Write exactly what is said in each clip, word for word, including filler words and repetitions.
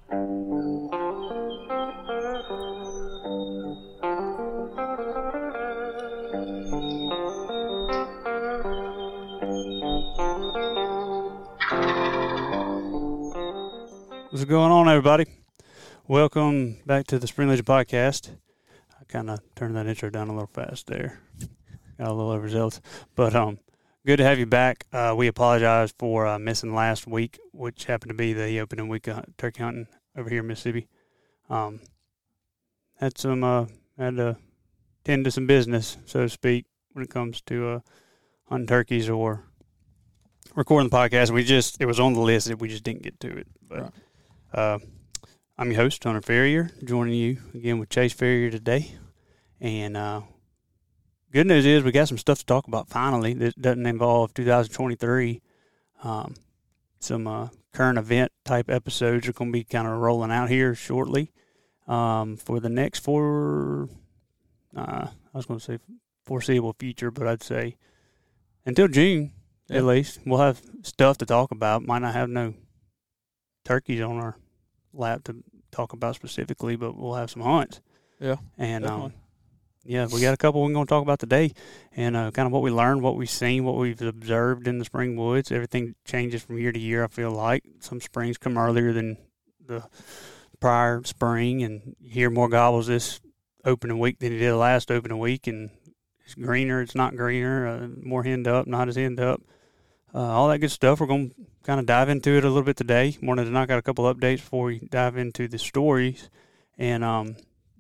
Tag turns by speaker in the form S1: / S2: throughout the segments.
S1: What's going on, everybody? Welcome back to the Spring Legion Podcast. I kind of turned that intro down a little fast there. Got a little overzealous. But um, good to have you back. Uh, we apologize for uh, missing last week, which happened to be the opening week of turkey hunting over here in Mississippi. Um, had some, uh, had to tend to some business, so to speak, when it comes to uh, hunting turkeys or recording the podcast. We just, it was on the list, we just didn't get to it. But
S2: Right.
S1: Uh, I'm your host, Hunter Ferrier, joining you again with Chase Ferrier today. And uh, good news is we got some stuff to talk about finally that doesn't involve two thousand twenty-three. Um, some uh, current event type episodes are going to be kind of rolling out here shortly um, for the next four, uh, I was going to say foreseeable future, but I'd say until June
S2: Yeah.
S1: at least. We'll have stuff to talk about. Might not have no turkeys on our lap to talk about specifically, but we'll have some hunts.
S2: Yeah,
S1: and um,
S2: definitely.
S1: yeah, we got a couple we're going to talk about today, and uh, kind of what we learned, what we've seen, what we've observed in the spring woods. Everything changes from year to year, I feel like. Some springs come earlier than the prior spring, and you hear more gobbles this opening week than you did last opening week, and it's greener, it's not greener, uh, more henned up, not as henned up. Uh, all that good stuff. We're going to kind of dive into it a little bit today. Wanted to knock out a couple updates before we dive into the stories. And um,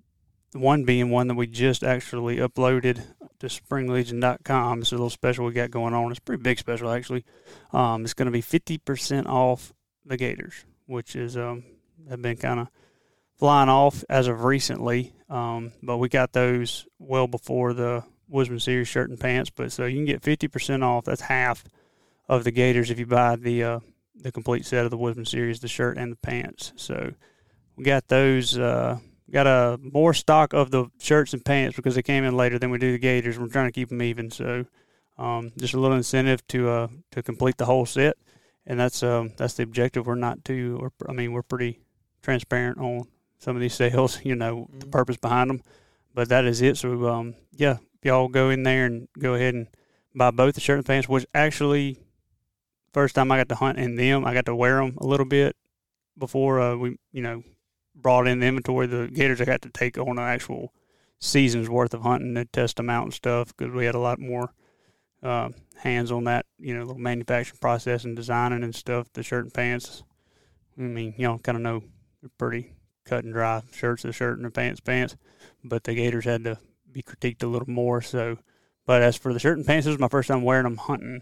S1: one being one that we just actually uploaded to spring legion dot com. It's a little special we got going on. It's a pretty big special, actually. Um, it's going to be fifty percent off the Gators, which is um, have been kind of flying off as of recently. Um, but we got those well before the Woodsman Series shirt and pants. But so you can get fifty percent off. That's half of the Gators if you buy the uh, the complete set of the Woodsman Series, the shirt and the pants. So we got those. Uh, got a more stock of the shirts and pants because they came in later than we do the Gators. We're trying to keep them even. So um, just a little incentive to uh, to complete the whole set, and that's um, that's the objective. We're not too. Or, I mean, we're pretty transparent on some of these sales. You know, mm-hmm. the purpose behind them, but that is it. So um, yeah, if y'all go in there and go ahead and buy both the shirt and pants, which actually. First time I got to hunt in them, I got to wear them a little bit before uh, we, you know, brought in the inventory. The Gators I got to take on an actual season's worth of hunting to test them out and stuff because we had a lot more uh, hands on that, you know, little manufacturing process and designing and stuff. The shirt and pants, I mean, you know, kind of know they're pretty cut and dry. Shirts, the shirt, and the pants, pants. But the Gators had to be critiqued a little more. So, but as for the shirt and pants, this was my first time wearing them hunting,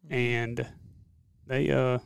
S1: and They, uh,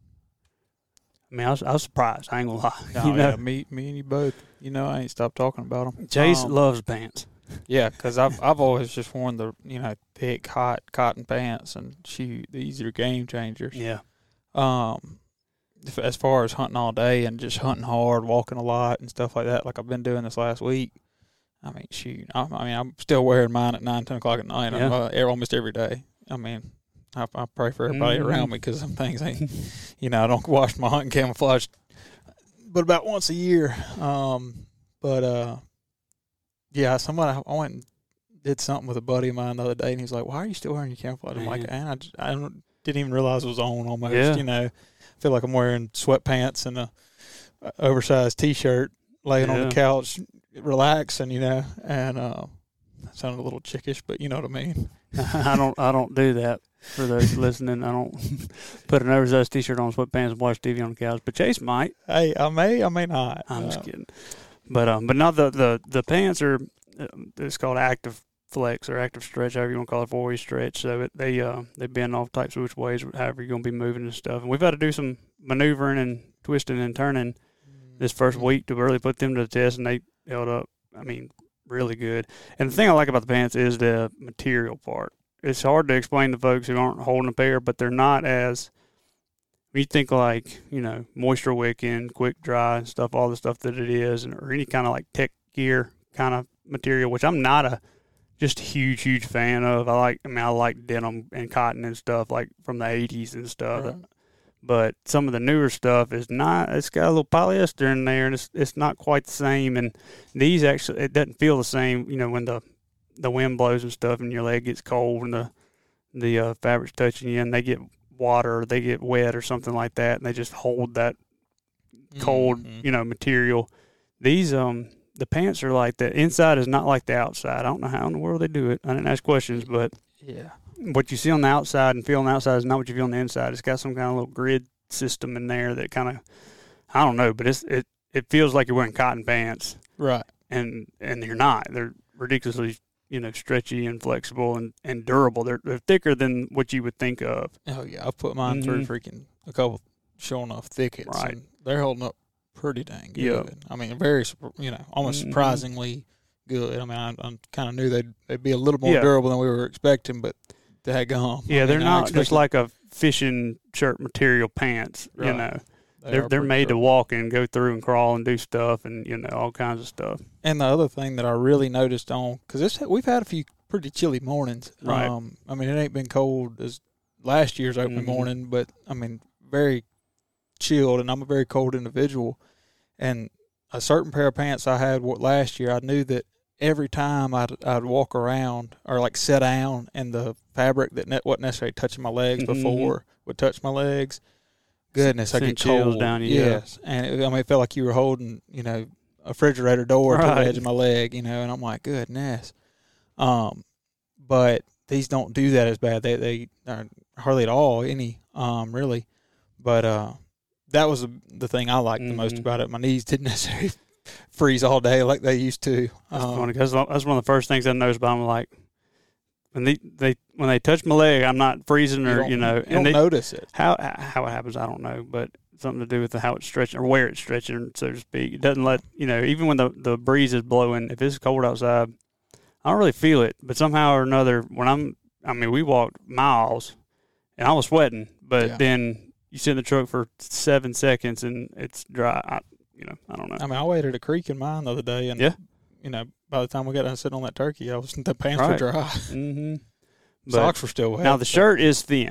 S1: I mean, I was, I was surprised. I ain't gonna lie.
S2: No,
S1: you know?
S2: yeah, me, me and you both. You know, I ain't stopped talking about them.
S1: Chase
S2: um,
S1: loves pants.
S2: Yeah, because I've I've always just worn the you know thick, hot cotton pants, and shoot, these are game changers.
S1: Yeah.
S2: Um, if, as far as hunting all day and just hunting hard, walking a lot and stuff like that, like I've been doing this last week. I mean, shoot, I, I mean, I'm still wearing mine at nine, ten o'clock at night.
S1: Yeah.
S2: Uh, almost every day. I mean. I, I pray for everybody
S1: mm-hmm.
S2: around me because some things ain't, you know, I don't wash my hunting camouflage but about once a year. Um, but, uh, yeah, somebody, I went and did something with a buddy of mine the other day, and he was like, why are you still wearing your camouflage? I'm like, man, I, just, I don't, didn't even realize it was on almost,
S1: yeah.
S2: you know. I feel like I'm wearing sweatpants and a, a oversized T-shirt laying
S1: yeah.
S2: on the couch relaxing, you know, and uh, that sounded a little chickish, but you know what I mean.
S1: I don't I don't do that. For those listening, I don't put an oversized T-shirt on, sweatpants, and watch T V on the couch. But Chase might.
S2: Hey, I may, I may not.
S1: I'm
S2: uh,
S1: just kidding. But um, but now the, the, the pants are, it's called Active Flex or Active Stretch, however you want to call it, four-way stretch. So it, they uh they bend all types of which ways, however you're going to be moving and stuff. And we've had to do some maneuvering and twisting and turning this first week to really put them to the test, and they held up, I mean, really good. And the thing I like about the pants is the material part. It's hard to explain to folks who aren't holding a pair, but they're not as, when you think like, you know, moisture wicking, quick dry and stuff, all the stuff that it is, and or any kind of like tech gear kind of material, which I'm not a just huge, huge fan of. I like, I mean, I like denim and cotton and stuff like from the eighties and stuff.
S2: Right.
S1: But some of the newer stuff is not. It's got a little polyester in there, and it's it's not quite the same. And these actually, it doesn't feel the same. You know, when the the wind blows and stuff, and your leg gets cold, and the the uh, fabric's touching you, and they get water, or they get wet, or something like that, and they just hold that cold, mm-hmm. you know, material. These um the pants are like the inside is not like the outside. I don't know how in the world they do it. I didn't ask questions, but
S2: yeah.
S1: What you see on the outside and feel on the outside is not what you feel on the inside. It's got some kind of little grid system in there that kind of, I don't know, but it's, it it feels like you're wearing cotton pants.
S2: Right.
S1: And and you're not. They're ridiculously, you know, stretchy and flexible and, and durable. They're they're thicker than what you would think of.
S2: Oh, yeah. I've put mine mm-hmm. through freaking a couple sure enough thickets.
S1: Right.
S2: And they're holding up pretty dang good.
S1: Yep.
S2: I mean, very, you know, almost mm-hmm. surprisingly good. I mean, I, I kind of knew they'd, they'd be a little more yeah. durable than we were expecting, but daggone.
S1: Yeah,
S2: I
S1: they're
S2: mean,
S1: not just like a fishing shirt material pants, right. you know. They they're they're made durable. to walk and go through and crawl and do stuff and, you know, all kinds of stuff.
S2: And the other thing that I really noticed on, because we've had a few pretty chilly mornings.
S1: Right.
S2: Um, I mean, it ain't been cold as last year's opening mm-hmm. morning, but, I mean, very chilled, and I'm a very cold individual. And a certain pair of pants I had last year, I knew that every time I'd, I'd walk around or like sit down and the fabric that ne- wasn't necessarily touching my legs mm-hmm. before would touch my legs, goodness, I get cold.
S1: Down you,
S2: yes.
S1: Yeah.
S2: And it, I mean, it felt like you were holding, you know, a refrigerator door right. to the edge of my leg, you know, and I'm like, goodness. Um, but these don't do that as bad. They, they are hardly at all, any, um, really. But, uh, that was the thing I liked mm-hmm. the most about it. My knees didn't necessarily freeze all day like they used to.
S1: That's
S2: um,
S1: funny because that's one of the first things I noticed about them. Like when they, they when they touch my leg, I'm not freezing or you, you know.
S2: You
S1: and
S2: don't
S1: they,
S2: notice it.
S1: How how it happens, I don't know, but something to do with the, how it's stretching or where it's stretching, so to speak. It doesn't let you know. Even when the the breeze is blowing, if it's cold outside, I don't really feel it. But somehow or another, when I'm, I mean, we walked miles, and I was sweating, but
S2: yeah.
S1: then. You sit in the truck for seven seconds and it's dry. I, you know, I don't know.
S2: I mean, I waited at a creek in mine the other day, and
S1: yeah.
S2: you know, by the time we got done sitting on that turkey, I was the pants
S1: right.
S2: were dry.
S1: Mm-hmm.
S2: Socks were still wet.
S1: Now the shirt is thin.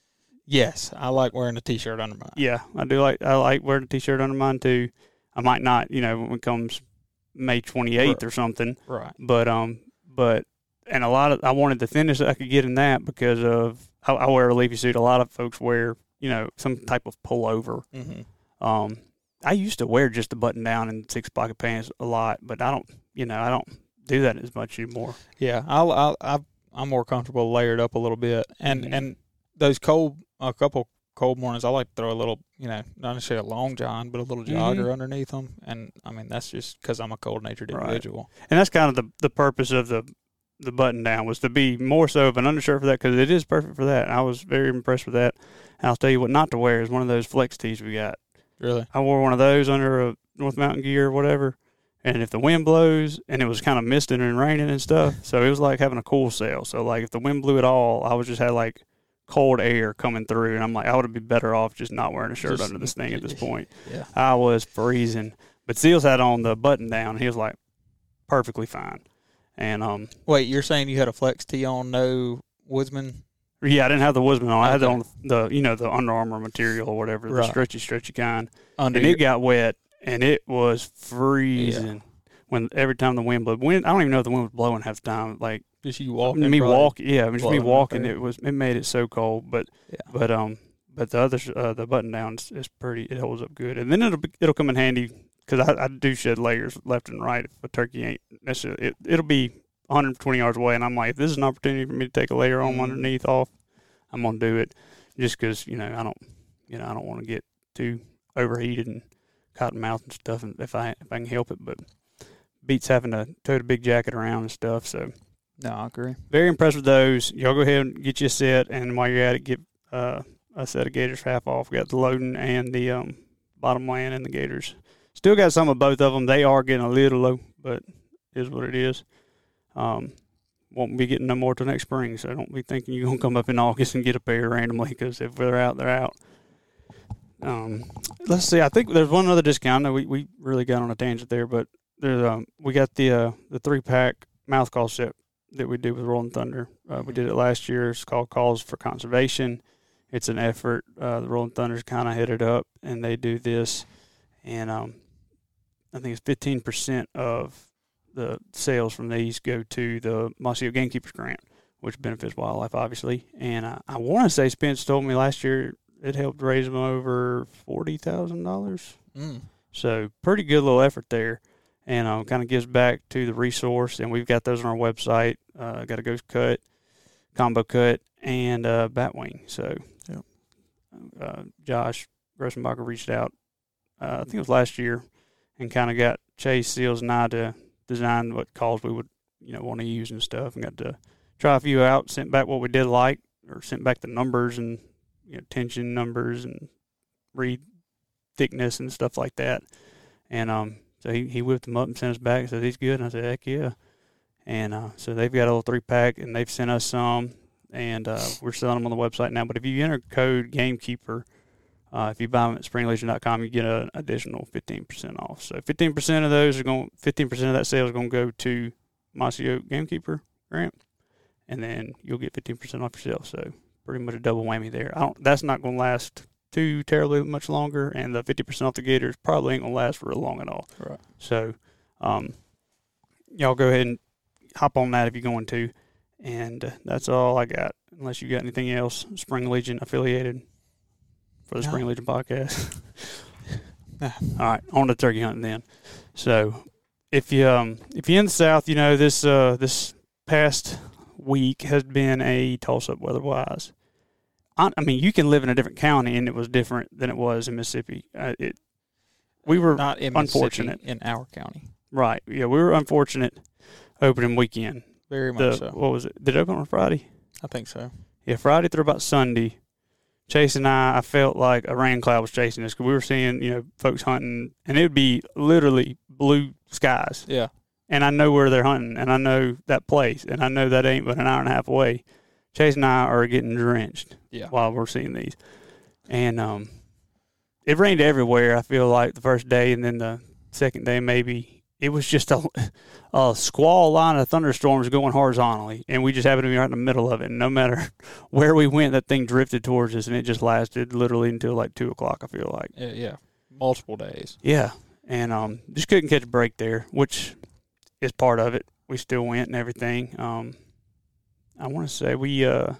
S2: Yes, I like wearing a t-shirt under mine.
S1: Yeah, I do like. I like wearing a t-shirt under mine too. I might not, you know, when it comes May twenty-eighth
S2: right.
S1: or something.
S2: Right.
S1: But um, but and a lot of I wanted the thinnest I could get in that because of I, I wear a leafy suit. A lot of folks wear. You know, some type of pullover.
S2: Mm-hmm.
S1: Um, I used to wear just a button down and six pocket pants a lot, but I don't, you know, I don't do that as much anymore.
S2: Yeah, I'll, I'll, I'll I'm more comfortable layered up a little bit, and
S1: mm-hmm.
S2: and those cold, a couple cold mornings, I like to throw a little, you know, not necessarily a long john, but a little jogger
S1: mm-hmm.
S2: underneath them, and I mean that's just because I'm a cold natured individual.
S1: Right. And that's kind of the the purpose of the the button down was to be more so of an undershirt for that because it is perfect for that. And I was very impressed with that. And I'll tell you what not to wear is one of those flex tees we got.
S2: Really?
S1: I wore one of those under a North Mountain gear or whatever. And if the wind blows, and it was kind of misting and raining and stuff, so it was like having a cool sail. So, like, if the wind blew at all, I was just had, like, cold air coming through. And I'm like, I would be better off just not wearing a shirt just, under this thing at this point.
S2: Yeah.
S1: I was freezing. But Seals had on the button down. He was, like, perfectly fine. And um,
S2: wait, you're saying you had a flex tee on, no Woodsman?
S1: Yeah, I didn't have the Woodsman on. I
S2: okay.
S1: had it on the, you know, the Under Armour material or whatever, the
S2: right.
S1: stretchy, stretchy kind.
S2: Under
S1: and
S2: your...
S1: it got wet, and it was freezing. Yeah. When every time the wind blew, wind, I don't even know if the wind was blowing half the time. Like
S2: just you walking,
S1: me walking, yeah, just me walking. It was it made it so cold, but
S2: yeah.
S1: but um, but the other uh, the button down is, is pretty. It holds up good, and then it'll be, it'll come in handy because I, I do shed layers left and right. If a turkey ain't necessarily, it, it'll be one hundred twenty yards away, and I'm like, if this is an opportunity for me to take a layer on mm. underneath off, I'm gonna do it, just because you know I don't, you know I don't want to get too overheated and cotton mouth and stuff, and if I if I can help it, but beats having to tote a big jacket around and stuff. So
S2: no, I agree.
S1: Very impressed with those. Y'all go ahead and get you a set, and while you're at it, get uh, a set of Gators half off. We got the loading and the um, bottom land and the Gators. Still got some of both of them. They are getting a little low, but it is what it is. Um, won't be getting no more till next spring, so don't be thinking you're going to come up in August and get a pair randomly, because if they're out, they're out. Um, let's see. I think there's one other discount. I know we, we really got on a tangent there, but there's um, we got the uh, the three-pack mouth call set that we do with Rolling Thunder. Uh, we did it last year. It's called Calls for Conservation, it's an effort. Uh, the Rolling Thunders kind of headed up, and they do this, and um, I think it's fifteen percent of the sales from these go to the Mossy Oak Gamekeepers Grant, which benefits wildlife, obviously. And I, I want to say Spence told me last year it helped raise them over forty thousand dollars.
S2: Mm.
S1: So pretty good little effort there. And uh, kind of gives back to the resource. And we've got those on our website. Uh, got a ghost cut, combo cut, and uh, batwing. So
S2: yep.
S1: uh, Josh Grossenbacher reached out, uh, I think it was last year, and kind of got Chase Seals and I to design what calls we would, you know, want to use and stuff, and got to try a few out, sent back what we did like, or sent back the numbers and, you know, tension numbers and reed thickness and stuff like that. And um, so he, he whipped them up and sent us back and said, he's good. And I said, heck yeah. And uh, so they've got a little three-pack, and they've sent us some, and uh, we're selling them on the website now. But if you enter code Gamekeeper, uh, if you buy them at spring legion dot com, you get an additional fifteen percent off. So fifteen percent of those are going, fifteen percent of that sale is going to go to Mossy Oak Gamekeeper Grant, and then you'll get fifteen percent off yourself. So pretty much a double whammy there. I don't, that's not going to last too terribly much longer, and the fifty percent off the gators probably ain't going to last real long at all.
S2: Right.
S1: So um, y'all go ahead and hop on that if you're going to, and uh, that's all I got, unless you got anything else Spring Legion affiliated for the no. Spring Legion podcast.
S2: Nah.
S1: All right, on to turkey hunting then. So if you um if you're in the South, you know this uh this past week has been a toss-up weather-wise. I, I mean, you can live in a different county and it was different than it was in Mississippi. Uh, it we were
S2: not in
S1: unfortunate
S2: in our county,
S1: right? Yeah, we were unfortunate. Opening weekend.
S2: Very much
S1: the,
S2: so.
S1: What was it? Did it open on Friday?
S2: I think so.
S1: Yeah, Friday through about Sunday. Chase and I, I felt like a rain cloud was chasing us because we were seeing, you know, folks hunting, and it would be literally blue skies.
S2: Yeah.
S1: And I know where they're hunting, and I know that place, and I know that ain't but an hour and a half away. Chase and I are getting drenched
S2: yeah.
S1: while we're seeing these. And um, it rained everywhere, I feel like, the first day, and then the second day maybe. It was just a, a squall line of thunderstorms going horizontally, and we just happened to be right in the middle of it. And no matter where we went, that thing drifted towards us, and it just lasted literally until like two o'clock, I feel like.
S2: Yeah, yeah. Multiple days.
S1: Yeah, and um, just couldn't catch a break there, which is part of it. We still went and everything. Um, I want to say we, uh,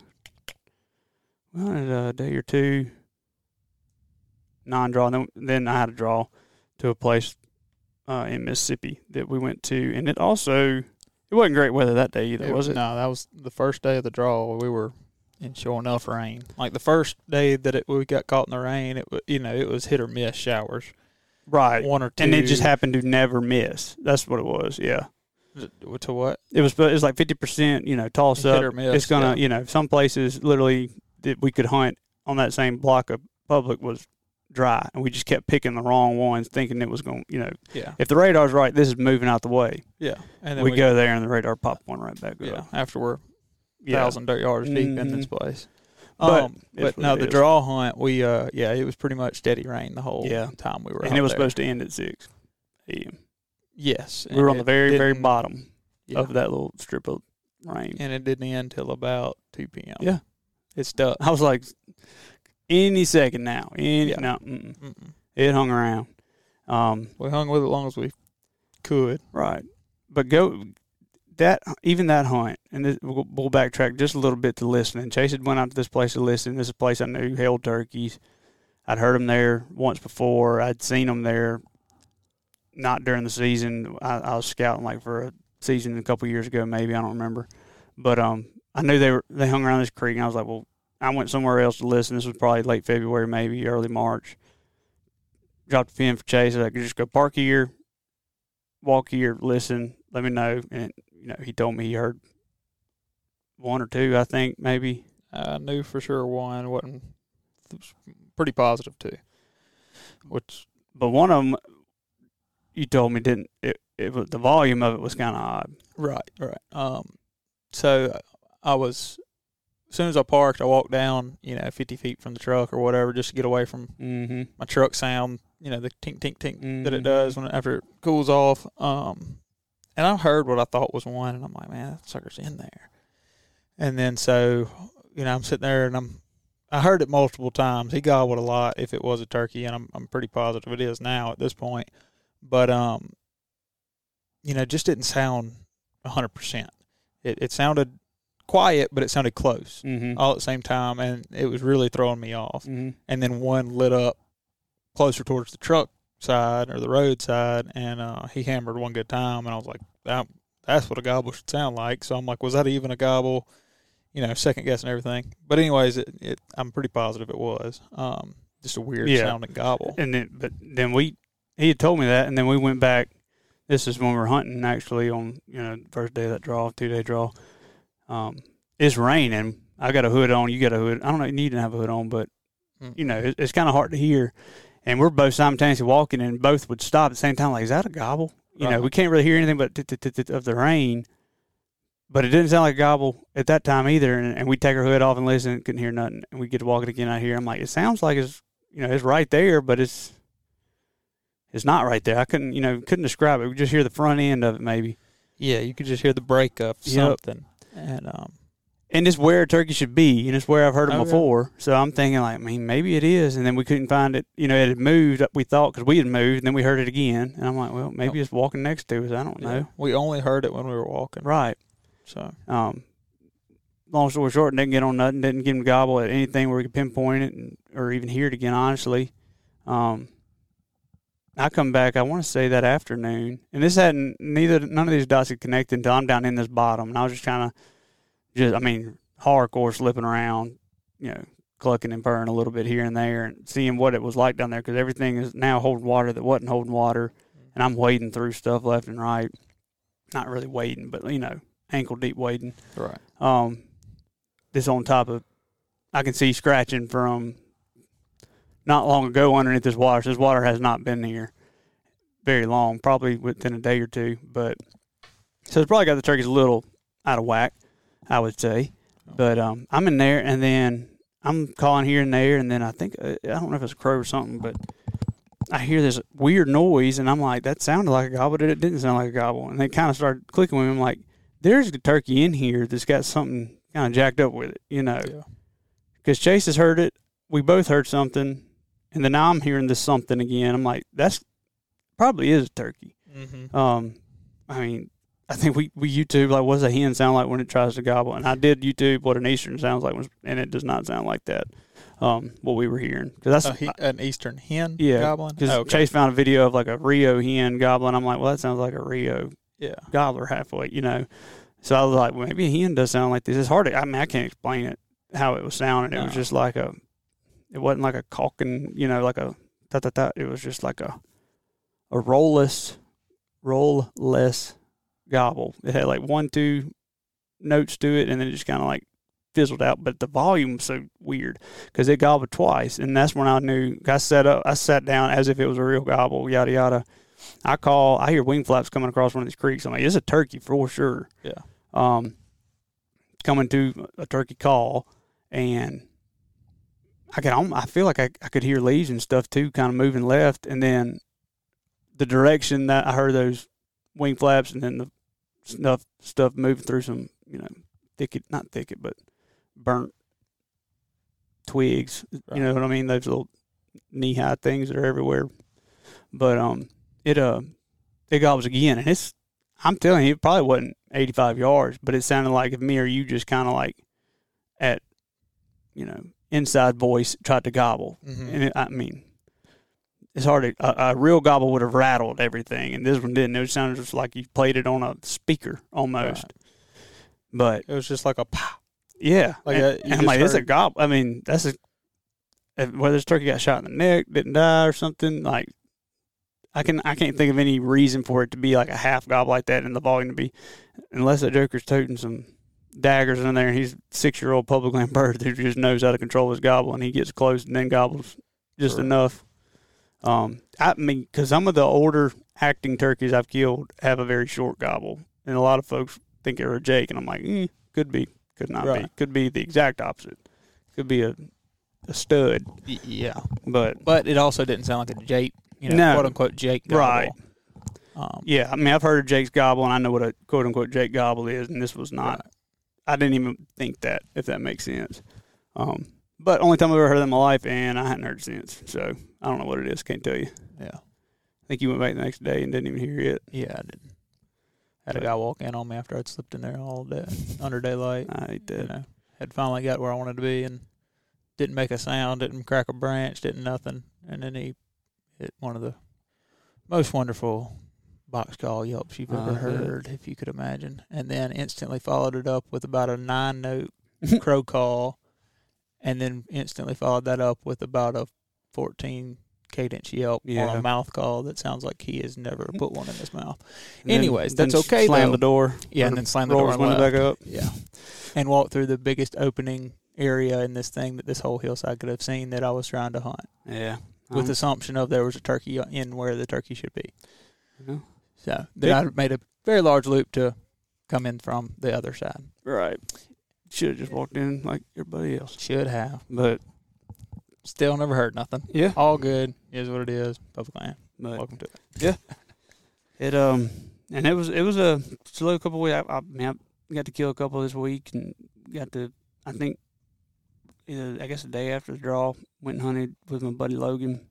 S1: we hunted a day or two non-draw, and then, then I had a draw to a place Uh, in Mississippi that we went to, and it also it wasn't great weather that day either,
S2: it,
S1: was it?
S2: No, that was the first day of the draw. We were in sure enough rain. Like the first day that it, we got caught in the rain, it was, you know, it was hit or miss showers,
S1: right?
S2: One or two,
S1: and it just happened to never miss. That's what it was. Yeah.
S2: To what?
S1: It was. It was like fifty percent. You know, toss up.
S2: Hit or miss,
S1: it's gonna.
S2: Yeah.
S1: You know, some places literally that we could hunt on that same block of public was dry, and we just kept picking the wrong ones, thinking it was going. You know,
S2: yeah.
S1: If the radar's right, this is moving out the way.
S2: Yeah,
S1: and then we, we go there, and the radar popped one right back.
S2: Yeah,
S1: up.
S2: after we're
S1: yeah.
S2: thousand dirt yards deep
S1: mm-hmm.
S2: in this place.
S1: But,
S2: um, but no, the draw hunt, we uh, yeah, it was pretty much steady rain the whole
S1: yeah.
S2: time we were.
S1: And
S2: out
S1: it was
S2: there.
S1: supposed to end at six a.m.
S2: Yes,
S1: we were on the very very
S2: didn't-
S1: bottom
S2: yeah.
S1: of that little strip of rain,
S2: and it didn't end till about two p.m.
S1: Yeah,
S2: it stuck.
S1: I was like, any second now. Any
S2: Yeah.
S1: no, mm-mm.
S2: Mm-mm.
S1: It hung around. Um,
S2: We hung with it as long as we could.
S1: right, but go that even that hunt, and this, we'll, we'll backtrack just a little bit to listening. Chase had went out to this place to listen. This is a place I knew held turkeys. I'd heard them there once before. I'd seen them there. Not during the season. I, I was scouting like for a season a couple years ago, maybe I don't remember. But um, I knew they were they hung around this creek, and I was like, well, I went somewhere else to listen. This was probably late February, maybe early March. Dropped a pin for Chase. I could just go park here, walk here, listen, let me know. And you know, he told me he heard one or two, I think, maybe.
S2: I knew for sure one wasn't was pretty positive too. Which,
S1: but one of them, you told me didn't. It, it was the volume of it was kind of odd.
S2: Right, right. Um, so I was as soon as I parked, I walked down, you know, fifty feet from the truck or whatever, just to get away from
S1: mm-hmm.
S2: my truck sound. You know, the tink tink tink
S1: mm-hmm.
S2: that it does when after it cools off. Um, and I heard what I thought was one, and I'm like, man, that sucker's in there. And then so, you know, I'm sitting there and I'm I heard it multiple times. He gobbled a lot if it was a turkey, and I'm I'm pretty positive it is now at this point. But um, you know, it just didn't sound a hundred percent. It it sounded quiet, but it sounded close
S1: mm-hmm.
S2: all at the same time, and it was really throwing me off.
S1: Mm-hmm.
S2: And then one lit up closer towards the truck side or the road side, and uh, he hammered one good time, and I was like, that, that's what a gobble should sound like. So I'm like, was that even a gobble? You know, second guessing everything. But anyways, it, it I'm pretty positive it was. Um, just a weird
S1: yeah.
S2: sounding gobble.
S1: And then, but then we, he had told me that, and then we went back. This is when we were hunting, actually, on, you know, first day of that draw, two-day draw. Um, it's raining. I got a hood on. You got a hood. I don't know. You need to have a hood on, but, you know, it, it's kind of hard to hear. And we're both simultaneously walking, and both would stop at the same time. Like, is that a gobble? You know, we can't really hear anything but of the rain. But it didn't sound like a gobble at that time either. And, and we'd take our hood off and listen. Couldn't hear nothing. And we get to walking again out here. I'm like, it sounds like it's, you know, it's right there, but it's it's not right there. I couldn't, you know, couldn't describe it. We just hear the front end of it maybe.
S2: Yeah, you could just hear the breakup, something. Yep. And um,
S1: and it's where a turkey should be, and it's where I've heard them
S2: oh,
S1: before.
S2: Yeah.
S1: So I'm thinking, like, I mean, maybe it is. And then we couldn't find it. You know, it had moved, we thought, because we had moved, and then we heard it again. And I'm like, well, maybe
S2: oh.
S1: it's walking next to us. I don't know.
S2: Yeah. We only heard it when we were walking.
S1: Right.
S2: So,
S1: um, long story short, didn't get on nothing, didn't get him to gobble at anything where we could pinpoint it and, or even hear it again, honestly. Um, I come back, I want to say that afternoon, and this hadn't, neither, none of these dots had connected until I'm down in this bottom, and I was just kind of, just, I mean, hardcore slipping around, you know, clucking and purring a little bit here and there and seeing what it was like down there, because everything is now holding water that wasn't holding water, and I'm wading through stuff left and right. Not really wading, but, you know, ankle deep wading.
S2: Right.
S1: Um, this on top of, I can see scratching from not long ago underneath this water. So this water has not been here very long, probably within a day or two. But so it's probably got the turkeys a little out of whack, I would say. But um, I'm in there, and then I'm calling here and there, and then I think, uh, I don't know if it's a crow or something, but I hear this weird noise, and I'm like, that sounded like a gobble, but it didn't sound like a gobble. And they kind of started clicking with me. I'm like, there's a turkey in here that's got something kind of jacked up with it, you know. Because yeah. Chase has heard it. We both heard something. And then now I'm hearing this something again. I'm like, that's probably is a turkey.
S2: Mm-hmm.
S1: Um, I mean, I think we, we YouTube, like, what does a hen sound like when it tries to gobble? And I did YouTube what an eastern sounds like, and it does not sound like that, um, what we were hearing. Cause that's
S2: uh, he, an eastern hen
S1: yeah,
S2: gobbling?
S1: Because
S2: oh, okay.
S1: Chase found a video of, like, a Rio hen gobbling. I'm like, well, that sounds like a Rio
S2: yeah.
S1: gobbler halfway, you know. So I was like, well, maybe a hen does sound like this. It's hard to, I mean, I can't explain it, how it was sounding. It
S2: no.
S1: was just like a, it wasn't like a caulking, you know, like a ta-ta-ta. It was just like a a roll-less, roll-less gobble. It had like one, two notes to it, and then it just kind of like fizzled out. But the volume was so weird because it gobbled twice, and that's when I knew. I sat up, I sat down as if it was a real gobble, yada yada. I call, I hear wing flaps coming across one of these creeks. I'm like, it's a turkey for sure.
S2: Yeah.
S1: Um, coming to a turkey call, and I could, I feel like I, I could hear leaves and stuff too, kind of moving left, and then the direction that I heard those wing flaps, and then the stuff stuff moving through some, you know, thicket, not thicket, but burnt twigs. Right. You know what I mean? Those little knee high things that are everywhere. But um, it uh, it gobbles again, and it's. I'm telling you, it probably wasn't eighty-five yards, but it sounded like if me or you just kind of like at, you know, inside voice tried to gobble. Mm-hmm. And it, I mean, it's hard to, a, a real gobble would have rattled everything, and this one didn't. It sounded just like you played it on a speaker almost. Right. But
S2: it was just like a pow.
S1: Yeah.
S2: Like
S1: and,
S2: a,
S1: and I'm like, heard... it's a gobble. I mean, that's a, whether this turkey got shot in the neck, didn't die or something, like, I can I can't think of any reason for it to be like a half gobble like that, and the volume to be, unless that joker's toting some daggers in there, and he's a six-year-old public land bird who just knows how to control his gobble, and he gets close and then gobbles just sure. enough. Um, I mean, because some of the older acting turkeys I've killed have a very short gobble, and a lot of folks think they're a Jake, and I'm like, eh, could be, could not right. be, could be the exact opposite, could be a a stud.
S2: Yeah,
S1: but
S2: but it also didn't sound like a Jake. You know,
S1: no.
S2: quote unquote Jake gobble.
S1: Right.
S2: Um,
S1: yeah, I mean, I've heard of Jake's gobble, and I know what a quote unquote Jake gobble is, and this was not. Right. I didn't even think that, if that makes sense. Um, But only time I've ever heard that in my life, and I hadn't heard it since. So I don't know what it is. Can't tell you.
S2: Yeah.
S1: I think you went back the next day and didn't even hear it.
S2: Yeah, I did. Had a guy walk in on me after I'd slipped in there all day under daylight.
S1: I did.
S2: You know, had finally got where I wanted to be and didn't make a sound, didn't crack a branch, didn't nothing. And then he hit one of the most wonderful box call yelps you've ever
S1: Uh,
S2: heard, if you could imagine. And then instantly followed it up with about a nine-note crow call, and then instantly followed that up with about a fourteen cadence yelp
S1: Yeah.
S2: on a mouth call that sounds like he has never put one in his mouth.
S1: And
S2: Anyways,
S1: then,
S2: that's
S1: then
S2: okay,
S1: Slam
S2: though.
S1: the door.
S2: Yeah, and then slam the door
S1: Roll his
S2: and
S1: window
S2: left.
S1: back up.
S2: Yeah. And walk through the biggest opening area in this thing that this whole hillside could have seen that I was trying to hunt,
S1: Yeah.
S2: with
S1: Um,
S2: the assumption of there was a turkey in where the turkey should be.
S1: yeah.
S2: So then I made a very large loop to come in from the other side.
S1: Right. Should have just walked in like everybody else.
S2: Should have.
S1: But,
S2: Still never heard nothing.
S1: yeah.
S2: All good. Is what it is. Public land.
S1: But
S2: Welcome to it.
S1: it, um, and it was, it was a slow couple of weeks. I, I, mean, I got to kill a couple this week and got to, I think, either, I guess the day after the draw, went and hunted with my buddy Logan.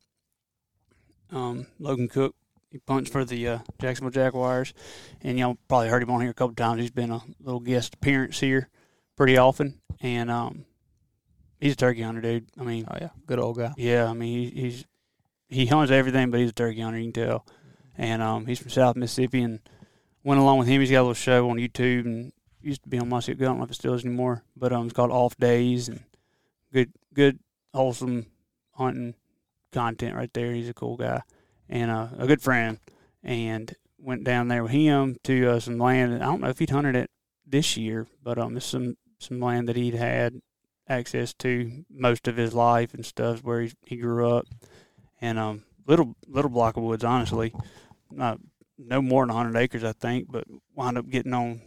S1: Um, Logan Cook. He punched for the uh, Jacksonville Jaguars, and y'all probably heard him on here a couple times. He's been a little guest appearance here pretty often, and um, he's a turkey hunter, dude. I mean,
S2: Oh, yeah. Good old guy.
S1: yeah, I mean, he, he's he hunts everything, but he's a turkey hunter. You can tell, and um, he's from South Mississippi, and went along with him. He's got a little show on YouTube, and used to be on My Shit Go. I don't know if it still is anymore, but um, it's called Off Days, and good, good, wholesome hunting content right there. He's a cool guy. And uh, a good friend, and went down there with him to uh, some land. I don't know if he'd hunted it this year, but um, it's some, some land that he'd had access to most of his life and stuff where he he grew up. And um, little little block of woods, honestly, not no more than a hundred acres, I think, but wound up getting on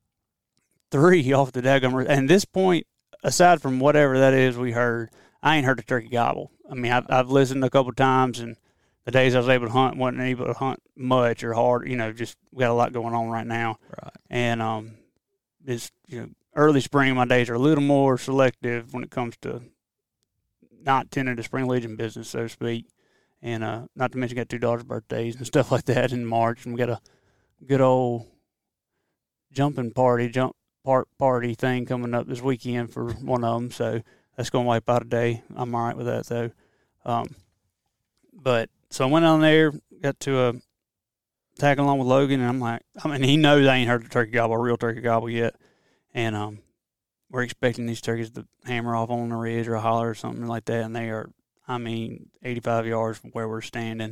S1: three off the daggum. And at this point, aside from whatever that is we heard, I ain't heard a turkey gobble. I mean, I've, I've listened a couple times, and the days I was able to hunt, wasn't able to hunt much or hard. You know, just we got a lot going on right now.
S2: Right.
S1: And um, it's you know early spring. My days are a little more selective when it comes to not tending to spring legion business, so to speak. And uh, not to mention, got two daughters' birthdays and stuff like that in March, and we got a good old jumping party, jump part party thing coming up this weekend for one of them. So that's gonna wipe out a day. I'm all right with that though. Um, but so I went on there, got to uh, tag along with Logan, and I'm like, I mean, he knows I ain't heard the turkey gobble, a real turkey gobble yet, and um, we're expecting these turkeys to hammer off on a ridge or a holler or something like that, and they are, I mean, eighty-five yards from where we're standing,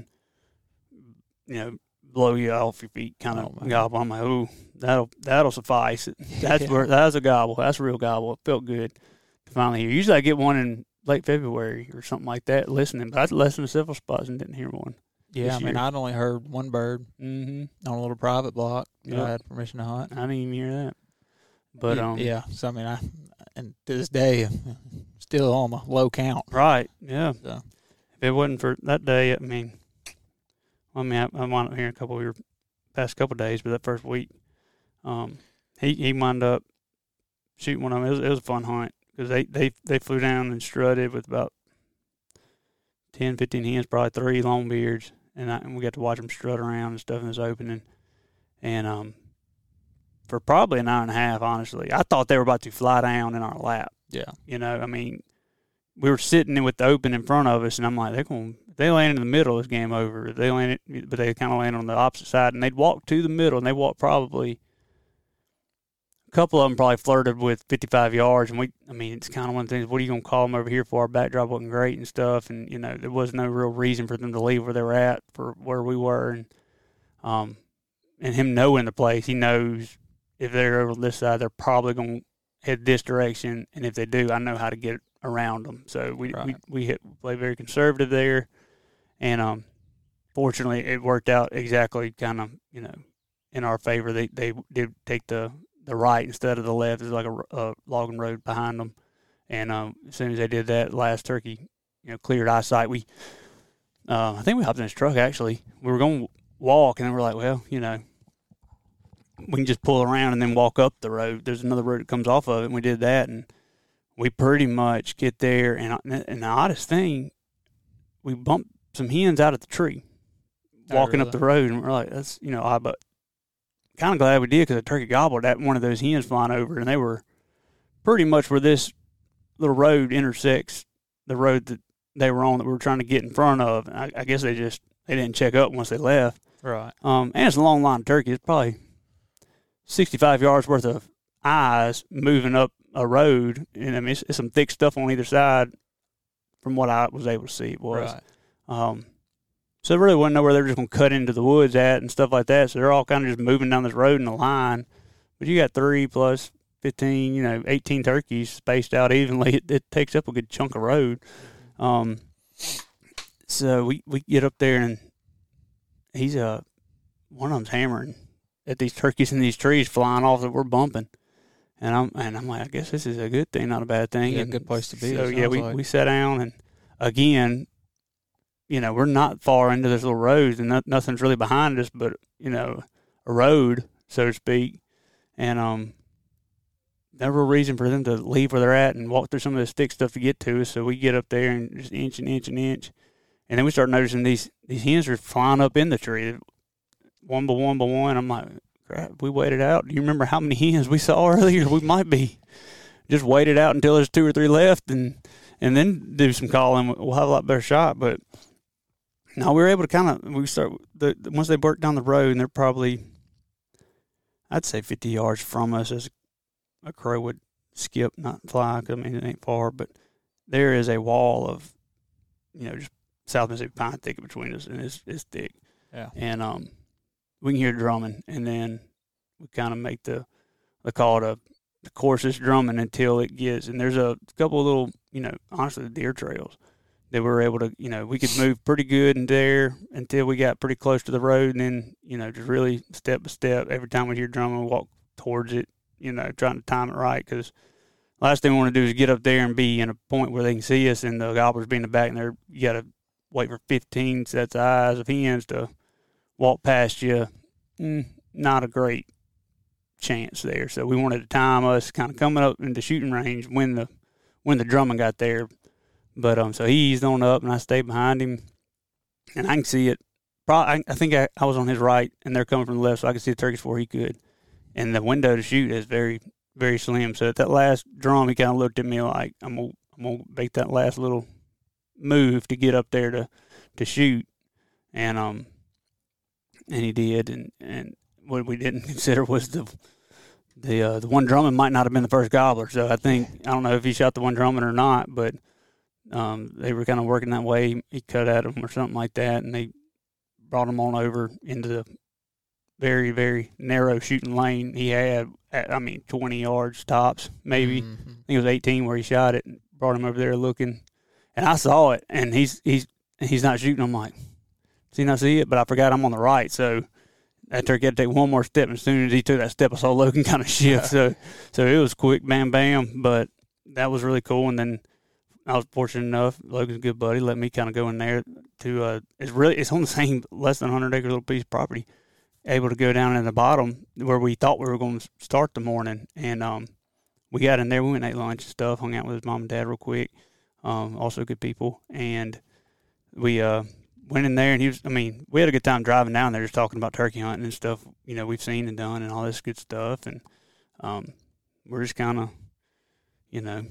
S1: you know, blow you off your feet kind of
S2: Oh,
S1: gobble. I'm like, ooh, that'll that'll suffice. That's
S2: Yeah.
S1: where that's a gobble. That's a real gobble. It felt good to finally hear. Usually I get one in late February or something like that listening, but I listened to several spots and didn't hear one.
S2: Yeah,
S1: this
S2: I mean,
S1: year.
S2: I'd only heard one bird
S1: Mm-hmm.
S2: on a little private block that
S1: Yep.
S2: I had permission to hunt.
S1: I didn't even hear that. But
S2: yeah,
S1: um,
S2: yeah. So I mean, I and to this day, still on a low count.
S1: right, yeah.
S2: So.
S1: If it wasn't for that day, I mean, I mean, I, I wound up here a couple of your past couple of days, but that first week, um, he he wound up shooting one of them. It was, it was a fun hunt because they, they they flew down and strutted with about ten, fifteen hens, probably three long beards, and, I, and we got to watch them strut around and stuff in this opening, and um, for probably an hour and a half, honestly, I thought they were about to fly down in our lap.
S2: Yeah.
S1: You know, I mean, we were sitting with the open in front of us, and I'm like, they're going. If they land in the middle, this game over. If they landed, but they kind of landed on the opposite side, and they'd walk to the middle, and they walked probably. A couple of them probably flirted with fifty-five yards, and we. I mean, it's kind of one of the things. What are you going to call them over here for? Our backdrop wasn't great and stuff, and you know there was no real reason for them to leave where they were at for where we were, and um, and him knowing the place, he knows if they're over this side, they're probably going to head this direction, and if they do, I know how to get around them. So we
S2: Right.
S1: we we hit play very conservative there, and um, fortunately it worked out exactly kind of you know in our favor. They they did take the, the right instead of the left. There's like a, a logging road behind them, and um, as soon as they did that, last turkey you know cleared eyesight. We uh, I think we hopped in his truck actually. We were going to walk, and then we're like, well, you know. We can just pull around and then walk up the road. There's another road that comes off of it, and we did that, and we pretty much get there, and and the oddest thing, we bumped some hens out of the tree, walking
S2: oh, really?
S1: up the road, and we're like, that's, you know, odd, but kind of glad we did because the turkey gobbled at one of those hens flying over, and they were pretty much where this little road intersects the road that they were on that we were trying to get in front of. I, I guess they just they didn't check up once they left.
S2: Right.
S1: Um, and it's a long line of turkey. It's probably sixty-five yards worth of eyes moving up a road, and I mean it's, it's some thick stuff on either side. From what I was able to see, it was.
S2: Right.
S1: Um, so there really wasn't nowhere they were just going to cut into the woods at and stuff like that. So they're all kind of just moving down this road in a line. But you got three plus fifteen, you know, eighteen turkeys spaced out evenly. It, it takes up a good chunk of road. Um, so we, we get up there, and he's uh, one of them's hammering at these turkeys in these trees flying off that we're bumping. And I'm and I'm like, I guess this is a good thing, not a bad thing.
S2: Yeah,
S1: and
S2: a good place to be.
S1: So yeah, we,
S2: like.
S1: we sat down, and again, you know, we're not far into this little road, and not, nothing's really behind us, but you know, a road, so to speak. And um, no real reason for them to leave where they're at and walk through some of this thick stuff to get to us. So we get up there and just inch and inch and inch, and then we start noticing these these hens are flying up in the tree, one by one by one. I'm like, crap, we waited out. Do you remember how many hens we saw earlier? We might be just waited out until there's two or three left, and and then do some calling. We'll have a lot better shot. But no, we were able to kind of we start the once they worked down the road, and they're probably, I'd say, fifty yards from us as a crow would skip, not fly. I mean, it ain't far, but there is a wall of, you know, just South Mississippi pine thicket between us, and it's it's thick.
S2: Yeah.
S1: And um. we can hear drumming, and then we kind of make the, they call it a, the coarsest drumming until it gets, and there's a couple of little, you know, honestly, deer trails that we were able to, you know, we could move pretty good in there until we got pretty close to the road, and then, you know, just really step by step, every time we hear drumming, we walk towards it, you know, trying to time it right, because last thing we want to do is get up there and be in a point where they can see us, and the gobblers be in the back, and they're, you got to wait for fifteen sets of eyes of hens to walk past you. Mm, not a great chance there. So we wanted to time us kind of coming up into shooting range when the when the drumming got there. But um, so he eased on up, and I stayed behind him, and I can see it. Probably, I, I think I, I was on his right, and they're coming from the left, so I could see the turkeys before he could. And the window to shoot is very, very slim. So at that last drum, he kind of looked at me like, I'm gonna, I'm gonna make that last little move to get up there to, to shoot, and um. And he did, and, and what we didn't consider was the the uh, the one drumming might not have been the first gobbler. So I think, I don't know if he shot the one drumming or not, but um, they were kind of working that way. He cut at them or something like that, and they brought him on over into the very, very narrow shooting lane he had. At, I mean, twenty yards tops, maybe. Mm-hmm. I think it was eighteen where he shot it, and brought him over there looking. And I saw it, and he's he's he's not shooting. I'm like, see, not see it, but I forgot I'm on the right, so that turkey had to take one more step, and as soon as he took that step, I saw Logan kind of shift, so so it was quick, bam, bam, but that was really cool. And then I was fortunate enough, Logan's a good buddy, let me kind of go in there to, uh, it's really, it's on the same less than one hundred acre little piece of property, able to go down in the bottom where we thought we were going to start the morning, and um, we got in there, we went and ate lunch and stuff, hung out with his mom and dad real quick, um, also good people, and we, uh, went in there, and he was, I mean, we had a good time driving down there just talking about turkey hunting and stuff, you know, we've seen and done and all this good stuff. And um, we're just kind of, you know,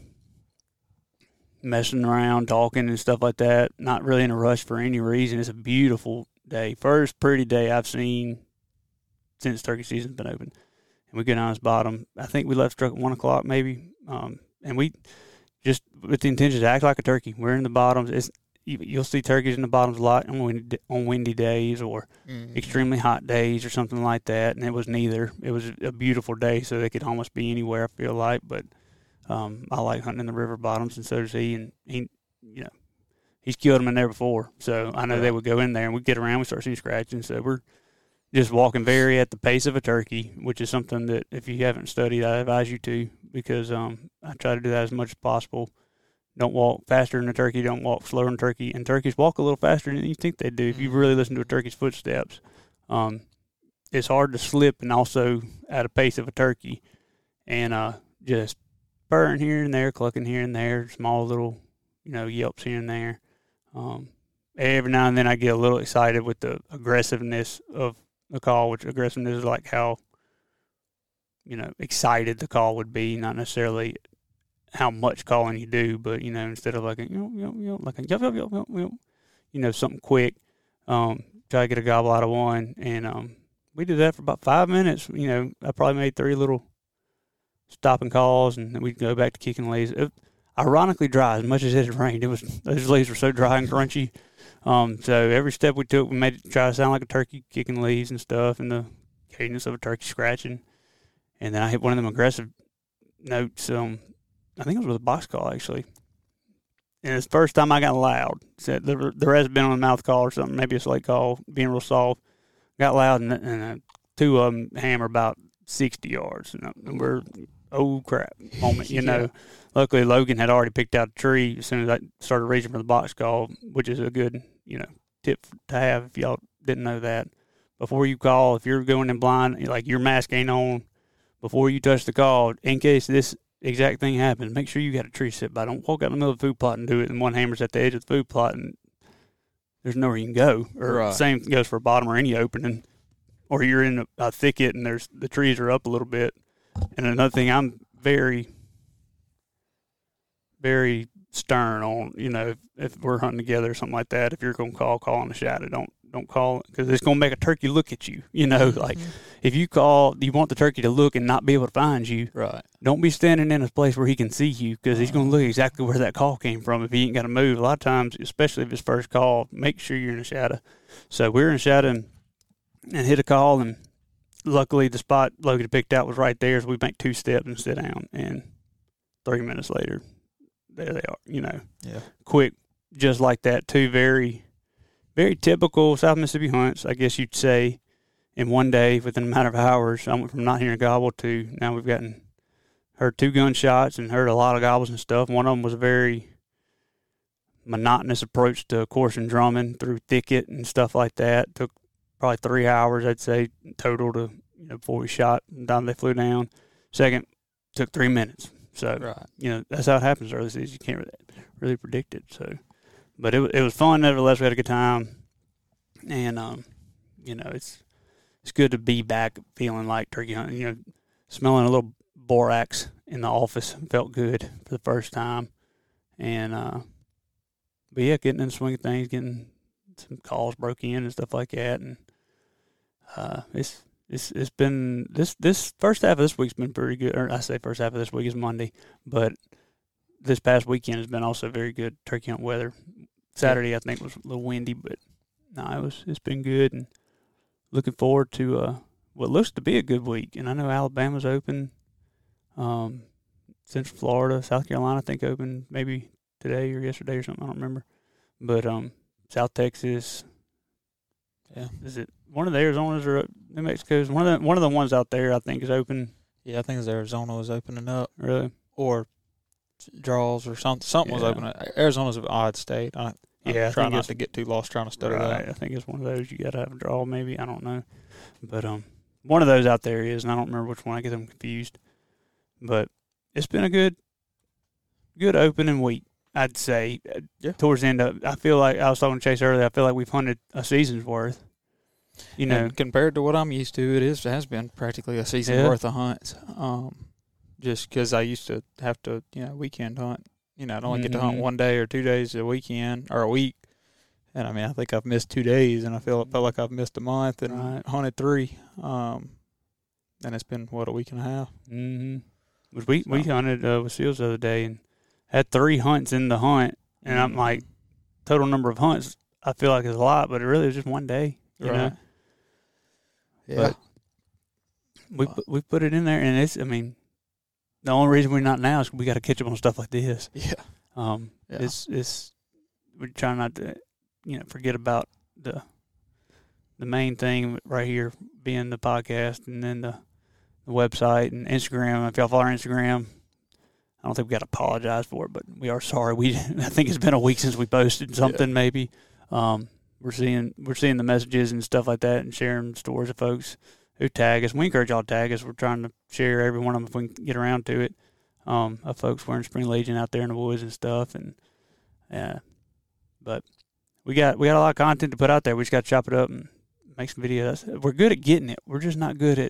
S1: messing around, talking and stuff like that. Not really in a rush for any reason. It's a beautiful day. First pretty day I've seen since turkey season's been open. And we go down this bottom. I think we left struck at one o'clock maybe. Um, and we just, with the intention to act like a turkey. We're in the bottoms. It's, you'll see turkeys in the bottoms a lot on windy, on windy days or mm-hmm. extremely hot days or something like that, and it was neither. It was a beautiful day, so they could almost be anywhere, I feel like, but um, I like hunting in the river bottoms, and so does he, and he, you know, he's killed them in there before, so I know yeah. they would go in there, and we'd get around, we start seeing scratching, so we're just walking very at the pace of a turkey, which is something that if you haven't studied, I advise you to, because um, I try to do that as much as possible. Don't walk faster than a turkey. Don't walk slower than a turkey. And turkeys walk a little faster than you think they do. If you really listen to a turkey's footsteps, um, it's hard to slip and also at a pace of a turkey. And uh, just purring here and there, clucking here and there, small little, you know, yelps here and there. Um, every now and then I get a little excited with the aggressiveness of the call, which aggressiveness is like how, you know, excited the call would be, not necessarily how much calling you do, but, you know, instead of like a, you know, you know, you know like a, yep, yep, yep, yep, yep, you know, something quick, um, try to get a gobble out of one. And um, we did that for about five minutes. You know, I probably made three little stopping calls, and then we'd go back to kicking leaves. It, ironically dry, as much as it had rained, it was, those leaves were so dry and crunchy. Um, so every step we took, we made it try to sound like a turkey kicking leaves and stuff, and the cadence of a turkey scratching. And then I hit one of them aggressive notes. Um, I think it was with a box call, actually. And it's the first time I got loud. So the, the rest had been on a mouth call or something, maybe a slate call, being real soft. Got loud, and, and uh, two of them hammer about sixty yards. And we're, oh, crap, moment, you know. Yeah. Luckily, Logan had already picked out a tree as soon as I started reaching for the box call, which is a good, you know, tip to have if y'all didn't know that. Before you call, if you're going in blind, like your mask ain't on, before you touch the call, in case this exact thing happens, make sure you got a tree sit by. Don't walk out in the middle of the food plot and do it, and one hammer's at the edge of the food plot, and there's nowhere you can go. Or right. Same goes for a bottom or any opening. Or you're in a, a thicket and there's the trees are up a little bit. And another thing, I'm very, very stern on, you know, if, if we're hunting together or something like that, if you're going to call, call on a shadow. Don't don't call because it's going to make a turkey look at you. You know, like mm-hmm. if you call, you want the turkey to look and not be able to find you.
S2: Right.
S1: Don't be standing in a place where he can see you because he's going to look exactly where that call came from if he ain't got to move. A lot of times, especially if it's first call, make sure you're in a shadow. So we were in a shadow and, and hit a call, and luckily the spot Logan picked out was right there, so we make two steps and sit down, and three minutes later, there they are, you know.
S2: Yeah.
S1: Quick, just like that, two very, very typical South Mississippi hunts, I guess you'd say, in one day within a matter of hours. I went from not hearing a gobble to now we've gotten, heard two gunshots and heard a lot of gobbles and stuff. One of them was a very monotonous approach to coursing drumming through thicket and stuff like that. Took probably three hours, I'd say, total to, you know, before we shot and down they flew down. Second took three minutes. So, right. you know, that's how it happens early season. You can't really, really predict it. So, but it, it was fun, nevertheless. We had a good time. And, um, you know, it's it's good to be back feeling like turkey hunting. You know, smelling a little borax in the office felt good for the first time. And, uh, but yeah, getting in the swing of things, getting some calls broke in and stuff like that. And uh, it's it's it's been, this, this first half of this week's been pretty good. Or I say first half of this week is Monday. But this past weekend has been also very good turkey hunt weather. Saturday, I think, was a little windy, but no, it was, it's been good. And looking forward to uh, what looks to be a good week. And I know Alabama's open. Um, Central Florida, South Carolina, I think, open maybe today or yesterday or something. I don't remember. But um, South Texas, yeah, is it one of the Arizonas or New Mexico's? One of the one of the ones out there, I think, is open.
S2: Yeah, I think it's Arizona was opening up.
S1: Really?
S2: Or draws or something. Something yeah. was open. Arizona's an odd state. I, I
S1: yeah,
S2: try
S1: I
S2: not to get too lost trying to study
S1: right.
S2: that.
S1: I think it's one of those you got to have a draw, maybe. I don't know, but um, one of those out there is, and I don't remember which one. I get them confused. But it's been a good, good opening week, I'd say.
S2: Yeah.
S1: Towards the end of, I feel like I was talking to Chase earlier. I feel like we've hunted a season's worth. You know,
S2: and compared to what I'm used to, it is it has been practically a season's
S1: yeah.
S2: worth of hunts. Um, just because I used to have to, you know, weekend hunt. You know, I'd only mm-hmm. get to hunt one day or two days a weekend or a week. And I mean, I think I've missed two days, and I feel it felt like I've missed a month and right. hunted three. Um, and it's been what, a week and a half.
S1: Mm-hmm. We so. we hunted uh, with seals the other day and had three hunts in the hunt, and mm-hmm. I'm like, total number of hunts I feel like is a lot, but it really was just one day. You right. know.
S2: Yeah.
S1: But we uh, we put it in there, and it's. I mean. The only reason we're not now is we got to catch up on stuff like this.
S2: Yeah.
S1: Um.
S2: Yeah.
S1: It's it's we're trying not to, you know, forget about the the main thing right here being the podcast, and then the, the website and Instagram. If y'all follow our Instagram, I don't think we got to apologize for it, but we are sorry. We I think it's been a week since we posted something. Yeah. Maybe. Um. We're seeing we're seeing the messages and stuff like that, and sharing stories of folks who tag us. We encourage y'all to tag us. We're trying to share every one of them if we can get around to it. um, of folks wearing Spring Legion out there in the woods and stuff. And yeah, but we got we got a lot of content to put out there. We just got to chop it up and make some videos. We're good at getting it. We're just not good at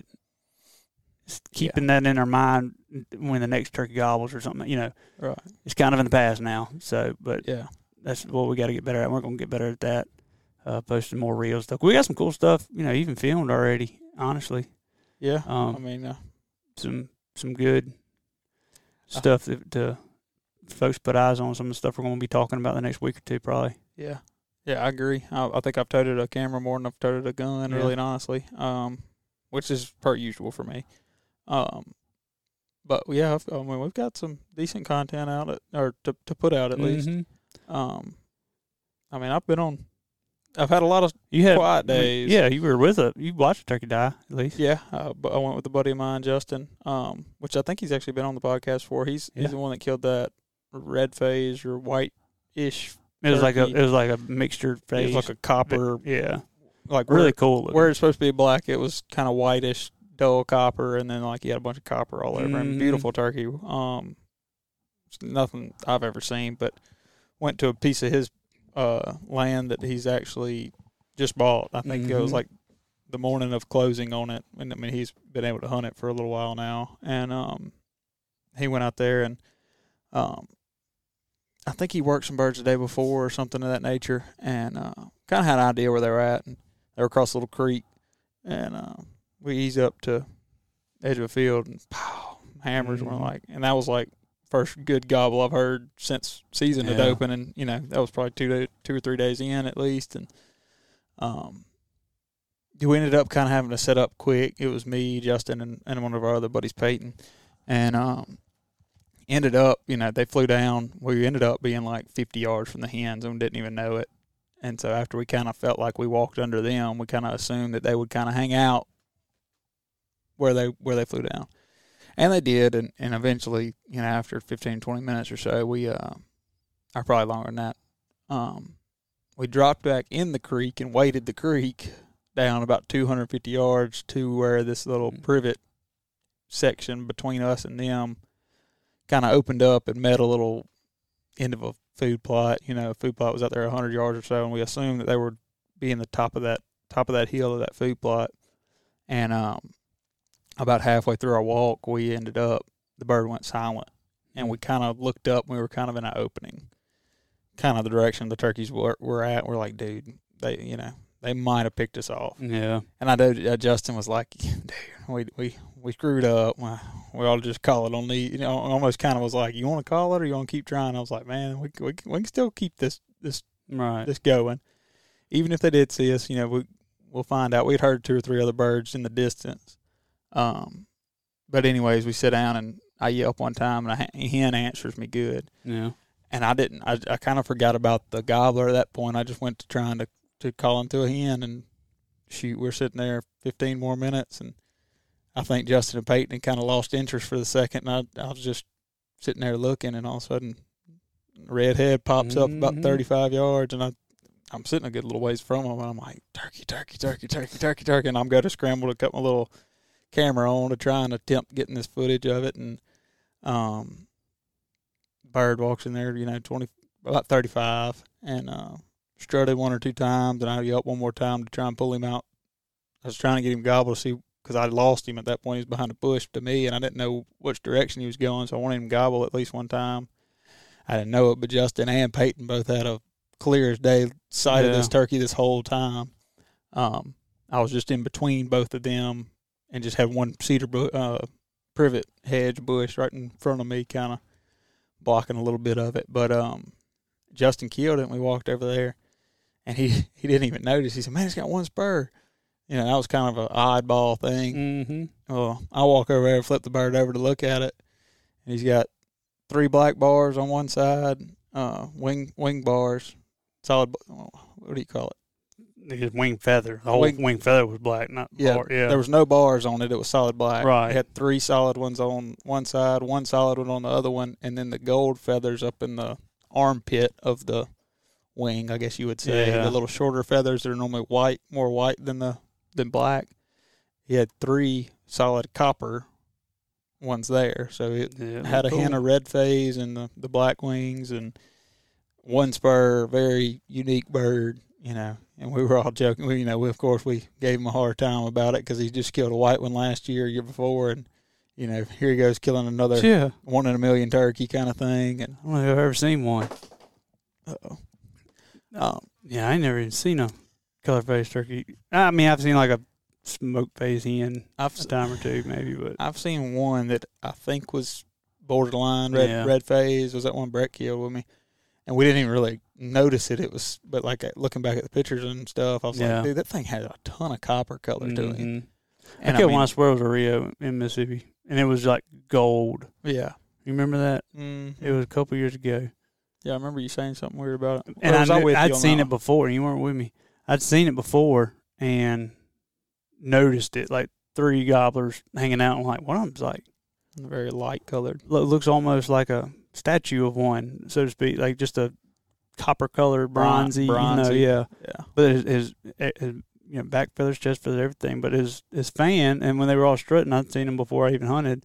S1: keeping yeah. that in our mind when the next turkey gobbles or something. You know,
S2: right?
S1: It's kind of in the past now. So, but
S2: yeah,
S1: that's what we got to get better at. We're going to get better at that. Uh, posting more real stuff. We got some cool stuff. You know, even filmed already. Honestly.
S2: Yeah.
S1: Um,
S2: I mean, uh,
S1: some some good stuff that to folks put eyes on. Some of the stuff we're going to be talking about the next week or two, probably.
S2: Yeah. Yeah, I agree. I, I think I've toted a camera more than I've toted a gun,
S1: yeah.
S2: really and honestly, um, which is per usual for me. Um, but yeah, I've, I mean, we've got some decent content out at, or to to put out at
S1: mm-hmm.
S2: least. Um, I mean, I've been on. I've had a lot of
S1: you had,
S2: quiet days.
S1: Yeah, you were with a you watched a turkey die at least.
S2: Yeah, uh, but I went with a buddy of mine, Justin, um, which I think he's actually been on the podcast for. He's
S1: yeah.
S2: he's the one that killed that red phase or white-ish.
S1: It was
S2: turkey.
S1: like a it was like a mixture phase.
S2: It was like a copper.
S1: Yeah,
S2: like
S1: really
S2: where,
S1: cool. Looking.
S2: Where it's supposed to be black, it was kind of whitish, dull copper, and then like he had a bunch of copper all over
S1: mm-hmm.
S2: him. Beautiful turkey. Um, it's nothing I've ever seen, but went to a piece of his uh land that he's actually just bought. I think mm-hmm. it was like the morning of closing on it. And I mean, he's been able to hunt it for a little while now. And um, he went out there and um, I think he worked some birds the day before or something of that nature. And uh, kind of had an idea where they were at. And they were across a little creek. And uh, we eased up to the edge of a field and pow, hammers mm-hmm. were like, and that was like first good gobble I've heard since season had
S1: yeah.
S2: opened. And, you know, that was probably two, day, two or three days in at least. And Um, we ended up kind of having to set up quick. It was me, Justin, and, and one of our other buddies, Peyton. And um, ended up, you know, they flew down. We ended up being like fifty yards from the hens and didn't even know it. And so after we kind of felt like we walked under them, we kind of assumed that they would kind of hang out where they where they flew down. And they did. And, and eventually, you know, after fifteen, twenty minutes or so, we, uh, or probably longer than that, um, we dropped back in the creek and waded the creek down about two hundred fifty yards to where this little privet section between us and them kind of opened up and met a little end of a food plot. You know, a food plot was out there one hundred yards or so, and we assumed that they would be in the top of that top of that hill of that food plot. And um, about halfway through our walk, we ended up, the bird went silent, and we kind of looked up, and we were kind of in an opening. Kind of the direction the turkeys were, were at. We're like, dude, they, you know, they might have picked us off.
S1: Yeah.
S2: And I know uh, Justin was like, dude, we we we screwed up. We ought to just call it on the, you know, almost kind of was like, you want to call it or you want to keep trying? I was like, man, we we we can still keep this this
S1: right
S2: this going, even if they did see us. You know, we we'll find out. We'd heard two or three other birds in the distance. Um, but anyways, we sit down and I yelp one time and a hen answers me good.
S1: Yeah.
S2: And I didn't, I, I kind of forgot about the gobbler at that point. I just went to trying to, to call him to a hen, and shoot, we're sitting there fifteen more minutes. And I think Justin and Peyton kind of lost interest for the second. And I, I was just sitting there looking, and all of a sudden, red head pops
S1: mm-hmm.
S2: up about thirty-five yards. And I, I'm sitting a good little ways from him, and I'm like, turkey, turkey, turkey, turkey, turkey, turkey. And I'm going to scramble to cut my little camera on to try and attempt getting this footage of it. And, um, bird walks in there, you know, twenty about thirty-five, and uh, strutted one or two times, and I yelped one more time to try and pull him out. I was trying to get him gobbled to see, because I lost him at that point. He was behind a bush to me, and I didn't know which direction he was going, so I wanted him gobble at least one time. I didn't know it, but Justin and Peyton both had a clear as day sight yeah. of this turkey this whole time. Um, I was just in between both of them and just had one cedar bu- uh, privet hedge bush right in front of me, kind of blocking a little bit of it. But um, Justin killed it, and we walked over there, and he, he didn't even notice. He said, man, it's got one spur. You know, that was kind of an oddball thing.
S1: Mm-hmm.
S2: Well, I walk over there and flip the bird over to look at it, and he's got three black bars on one side, uh, wing wing bars, solid, what do you call it?
S1: His wing feather. The whole wing, wing feather was black, not
S2: yeah,
S1: bar. Yeah.
S2: There was no bars on it. It was solid black.
S1: Right.
S2: It had three solid ones on one side, one solid one on the other one, and then the gold feathers up in the armpit of the wing, I guess you would say.
S1: Yeah.
S2: The little shorter feathers that are normally white, more white than the than black. He had three solid copper ones there. So it
S1: Yeah,
S2: had a
S1: cool.
S2: hen of red phase and the, the black wings and one spur, very unique bird, you know. And we were all joking. We, you know, we, of course, we gave him a hard time about it because he just killed a white one last year, year before, and you know, here he goes killing another
S1: Yeah.
S2: one in a million turkey kind of thing. And
S1: I don't know if I've ever seen one.
S2: uh-oh.
S1: Um, yeah, I ain't never even seen a color phase turkey. I mean, I've seen like a smoke phase hen
S2: I've
S1: a time or two, maybe, but
S2: I've seen one that I think was borderline red
S1: Yeah.
S2: red phase. Was that one Brett killed with me? And we didn't even really notice it. It was, but like looking back at the pictures and stuff, I was
S1: Yeah.
S2: like, dude, that thing had a ton of copper color to it.
S1: Mhm. I
S2: And
S1: killed
S2: I
S1: one I
S2: mean,
S1: swear was a Rio in Mississippi, and it was like gold.
S2: yeah,
S1: You remember that?
S2: mm-hmm.
S1: It was a couple years ago.
S2: Yeah, I remember you saying something weird about it.
S1: And
S2: Or was
S1: I
S2: I
S1: knew,
S2: with you
S1: I'd
S2: on
S1: seen
S2: that
S1: it
S2: one?
S1: before, and you weren't with me. I'd seen it before and noticed it, like three gobblers hanging out. I'm like, one of them's like,
S2: Very light colored.
S1: lo- looks almost like a statue of one, so to speak, like just a copper colored,
S2: Bron-
S1: bronzy,
S2: bronzy.
S1: you know, yeah.
S2: Yeah,
S1: But his, his, his you know, back feathers, chest feathers, everything. But his his fan, and when they were all strutting, I'd seen him before I even hunted,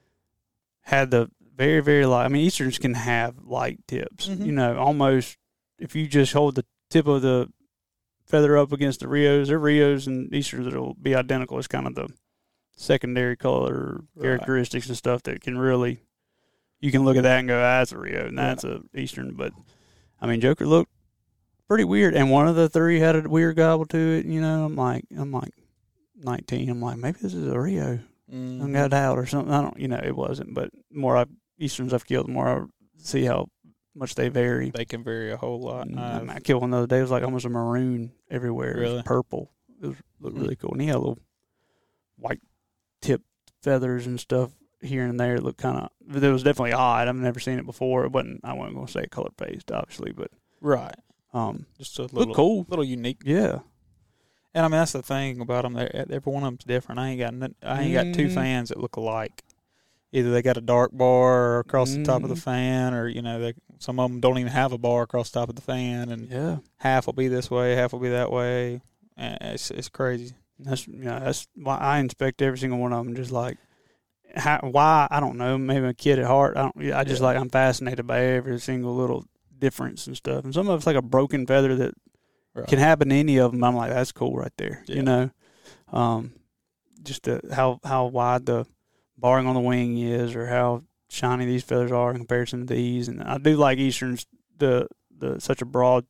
S1: had the very, very light. I mean, Easterns can have light tips.
S2: Mhm.
S1: You know, almost if you just hold the tip of the feather up against the Rios, they're Rios and Easterns that'll be identical. It's kind of the secondary color
S2: Right.
S1: characteristics and stuff that can really, you can look at that and go, ah, that's a Rio, and
S2: Yeah.
S1: that's a Eastern. But, I mean, Joker looked pretty weird, and one of the three had a weird gobble to it. You know, I'm like, I'm like nineteen. I'm like, maybe this is a Rio.
S2: mm-hmm.
S1: I got out or something. I don't, you know, it wasn't. But the more I Easterns I've killed, the more I see how much they vary.
S2: They can vary a whole lot.
S1: And, I,
S2: I've-
S1: mean, I killed one the other day. It was like almost a maroon everywhere. It
S2: Really?
S1: was purple. It was looked
S2: Mm.
S1: really cool, and he had little white tip feathers and stuff here and there. It looked kind of. It was definitely odd. I've never seen it before. It wasn't. I wasn't going to say color phased, obviously, but
S2: right.
S1: um,
S2: Just a
S1: looked
S2: little,
S1: cool.
S2: little unique.
S1: Yeah.
S2: And I mean, that's the thing about them. They're, every one of them's different. I ain't got none- I ain't got two
S1: Mhm.
S2: fans that look alike. Either they got a dark bar across the top of the
S1: Mhm.
S2: fan, or you know, they some of them don't even have a bar across the top of the fan, and
S1: Yeah.
S2: half will be this way, half will be that way. And it's it's crazy.
S1: That's yeah. That's why I inspect every single one of them. Just like how, why I don't know. Maybe I'm a kid at heart. I don't. I just
S2: Yeah.
S1: like I'm fascinated by every single little difference and stuff. And some of it's like a broken feather that
S2: Right.
S1: can happen to any of them. I'm like, that's cool right there.
S2: Yeah.
S1: You know, um, just the, how how wide the barring on the wing is, or how shiny these feathers are in comparison to these. And I do like Easterns, the the such a broad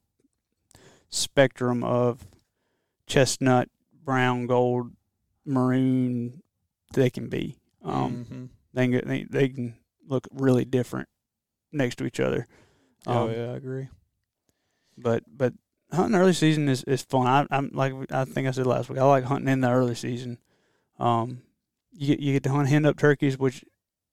S1: spectrum of chestnut, brown, gold, maroon they can be. Um,
S2: Mhm.
S1: they can get, they, they can look really different next to each other.
S2: Oh
S1: Um,
S2: yeah, I agree.
S1: But but hunting early season is, is fun. I, I'm like I think I said last week. I like hunting in the early season. Um, you get you get to hunt hen up turkeys, which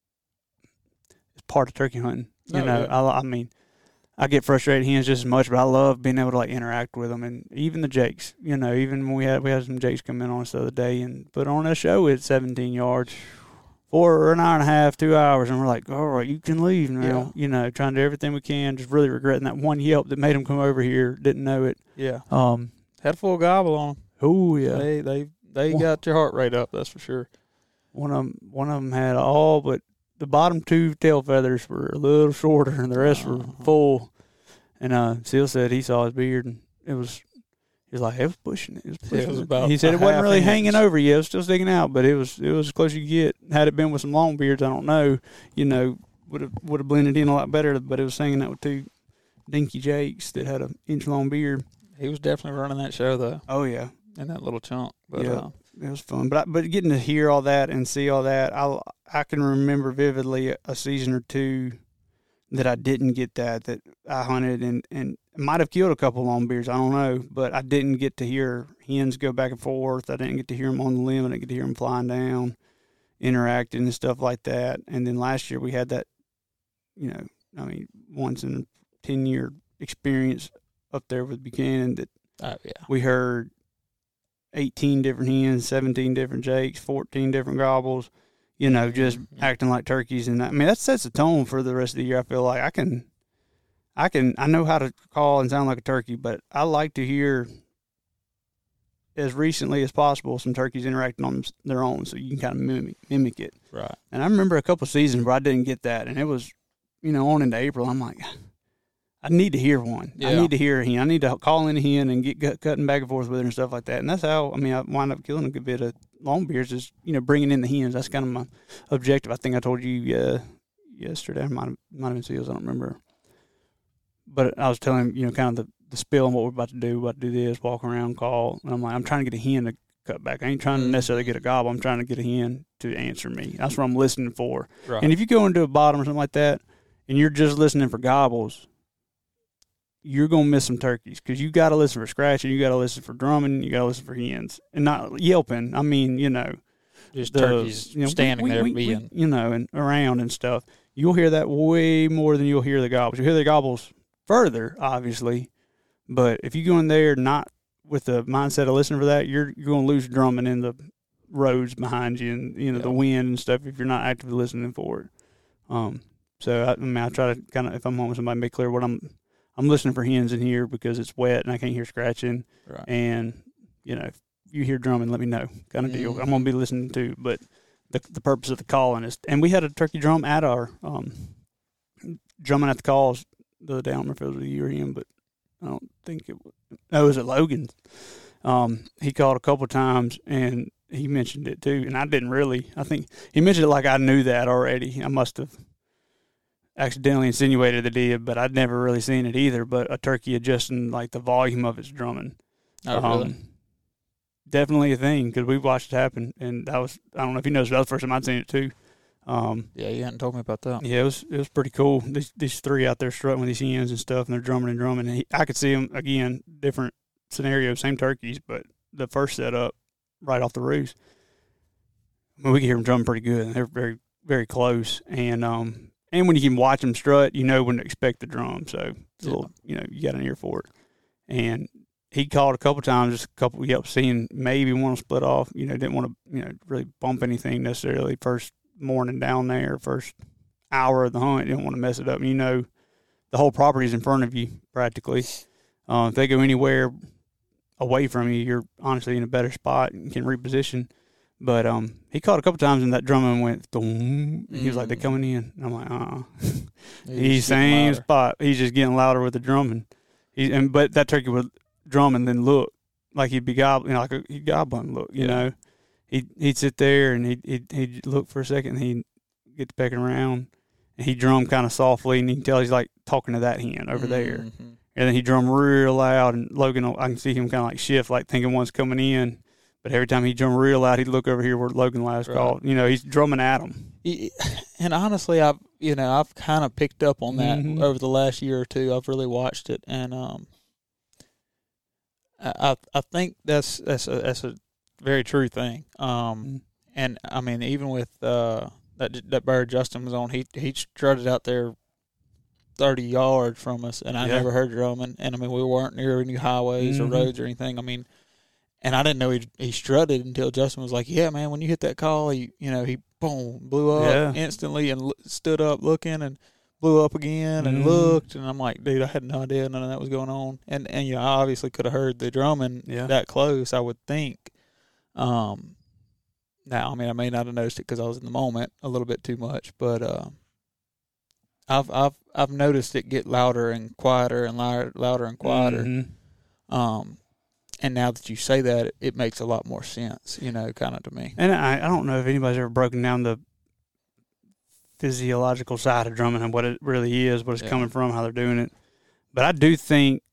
S1: is part of turkey hunting. You
S2: Oh,
S1: know,
S2: yeah.
S1: I, I mean, I get frustrated hens just as much, but I love being able to like interact with them, and even the jakes. You know, even when we had we had some jakes come in on us the other day and put on a show at seventeen yards. For an hour and a half, two hours, and we're like, all right, you can leave now.
S2: Yeah.
S1: You know, trying to do everything we can, just really regretting that one yelp that made them come over here, didn't know it.
S2: Yeah,
S1: Um,
S2: had a full gobble on them.
S1: oh yeah,
S2: They they they
S1: Well-
S2: got your heart rate up. That's for sure.
S1: one of them, one of them had all but the bottom two tail feathers were a little shorter, and the rest were
S2: Uh-huh.
S1: full. And uh, Seal said he saw his beard, and it was. He was like, it was pushing it. It was pushing
S2: it was
S1: it.
S2: about
S1: He said
S2: a
S1: it wasn't
S2: half
S1: really
S2: inch.
S1: hanging over yet. It was still sticking out, but it was it was as close as you get. Had it been with some long beards, I don't know, you know, would have would have blended in a lot better. But it was hanging out with two dinky jakes that had an inch long beard.
S2: He was definitely running that show though,
S1: Oh yeah,
S2: in that little chunk. But
S1: Yeah.
S2: uh,
S1: it was fun. But I, but getting to hear all that and see all that, I I can remember vividly a season or two that I didn't get that that I hunted and and might have killed a couple long beards. I don't know, but I didn't get to hear hens go back and forth. I didn't get to hear them on the limb. I didn't get to hear them flying down, interacting and stuff like that. And then last year we had that, you know, I mean, once in a ten year experience up there with Buchanan that
S2: oh yeah,
S1: we heard eighteen different hens, seventeen different jakes, fourteen different gobbles, you know, just
S2: Mhm.
S1: acting like turkeys. And I mean, that sets the tone for the rest of the year. I feel like I can, I can, I know how to call and sound like a turkey, but I like to hear as recently as possible some turkeys interacting on their own, so you can kind of mimic, mimic it.
S2: Right.
S1: And I remember a couple seasons where I didn't get that, and it was, you know, on into April. I'm like, I need to hear one. Yeah. I need to hear a hen. I need to call in a hen and get gut, cutting back and forth with her and stuff like that. And that's how, I mean, I wind up killing a good bit of longbeards is, you know, bringing in the hens. That's kind of my objective. I think I told you uh, yesterday. Might have, might have been seals. I don't remember. But I was telling him, you know, kind of the, the spill on what we're about to do. We're about to do this, walk around, call. And I'm like, I'm trying to get a hen to cut back. I ain't trying to necessarily get a gobble. I'm trying to get a hen to answer me. That's what I'm listening for. Right. And if you go into a bottom or something like that and you're just listening for gobbles, you're going to miss some turkeys because you got to listen for scratching, you got to listen for drumming, you got to listen for hens. And not yelping. I mean, you know.
S2: Just
S1: the,
S2: turkeys you know, standing we, there we, being.
S1: We, you know, and around and stuff. You'll hear that way more than you'll hear the gobbles. You'll hear the gobbles further, obviously. But if you go in there not with the mindset of listening for that, you're you're going to lose drumming in the roads behind you and, you know, yeah. the wind and stuff if you're not actively listening for it. Um, so, I, I mean, I try to kind of, if I'm home with somebody, make clear what I'm I'm listening for hens in here because it's wet and I can't hear scratching.
S2: Right.
S1: And, you know, if you hear drumming, let me know kind of deal.
S2: Mm-hmm.
S1: I'm going to be listening too. But the the purpose of the calling is, and we had a turkey drum at our, um, drumming at the calls the other day. I don't remember if it was you or him, but I don't think it was. No, it was at Logan's. Um, he called a couple times and he mentioned it too. And I didn't really, I think he mentioned it like I knew that already. I must have accidentally insinuated that he did, but I'd never really seen it either. But a turkey adjusting like the volume of its drumming.
S2: Oh, really?
S1: Um, definitely a thing because we watched it happen. And that was, I don't know if you know, that was the first time I'd seen it too. Um,
S2: yeah, you hadn't told me about that.
S1: Yeah, it was it was pretty cool. These these three out there strutting with these hens and stuff, and they're drumming and drumming. And he, I could see them again, different scenarios, same turkeys, but the first setup right off the roost. I mean, we could hear them drumming pretty good. And they're very very close, and um and when you can watch them strut, you know when to expect the drum. So it's a
S2: yeah.
S1: little, you know, you got an ear for it. And he called a couple times, just a couple yelps, seeing maybe want to split off. You know, didn't want to you know really bump anything necessarily first morning down there, first hour of the hunt. You don't want to mess it up. And you know, the whole property's in front of you practically. Uh, if they go anywhere away from you, you're honestly in a better spot and can reposition. But um, he called a couple times and that drumming went, boom. He was like, they're coming in. And I'm like, uh-uh. He's same spot. He's just getting louder with the drumming. He, and But that turkey would drum and then look like he'd be gobbling, you know, like a, he'd gobbling look, you yeah. know. He'd, he'd sit there and he'd, he'd, he'd look for a second and he'd get to pecking around. And he'd drum kind of softly and you can tell he's like talking to that hen over mm-hmm. there. And then he'd drum real loud and Logan, I can see him kind of like shift, like thinking one's coming in. But every time he'd drum real loud, he'd look over here where Logan last right. called. You know, he's drumming at him.
S2: And honestly, I've, you know, I've kind of picked up on that mm-hmm. over the last year or two. I've really watched it. And um, I I think that's, that's, a, that's a very true thing. Um, and, I mean, even with uh, that that bird Justin was on, he he strutted out there thirty yards from us, and I yeah. never heard drumming. And, I mean, we weren't near any highways mm-hmm. or roads or anything. I mean, and I didn't know he he strutted until Justin was like, yeah, man, when you hit that call, he, you know, he, boom, blew up yeah. instantly and l- stood up looking and blew up again and mm. looked. And I'm like, dude, I had no idea none of that was going on. And, and you know, I obviously could have heard the drumming yeah. that close, I would think. Um, now, I mean, I may not have noticed it because I was in the moment a little bit too much, but uh, I've I've I've noticed it get louder and quieter and louder, louder and quieter. Mm-hmm. Um, and now that you say that, it, it makes a lot more sense, you know, kind of to me.
S1: And I I don't know if anybody's ever broken down the physiological side of drumming and what it really is, what it's yeah. coming from, how they're doing it. But I do think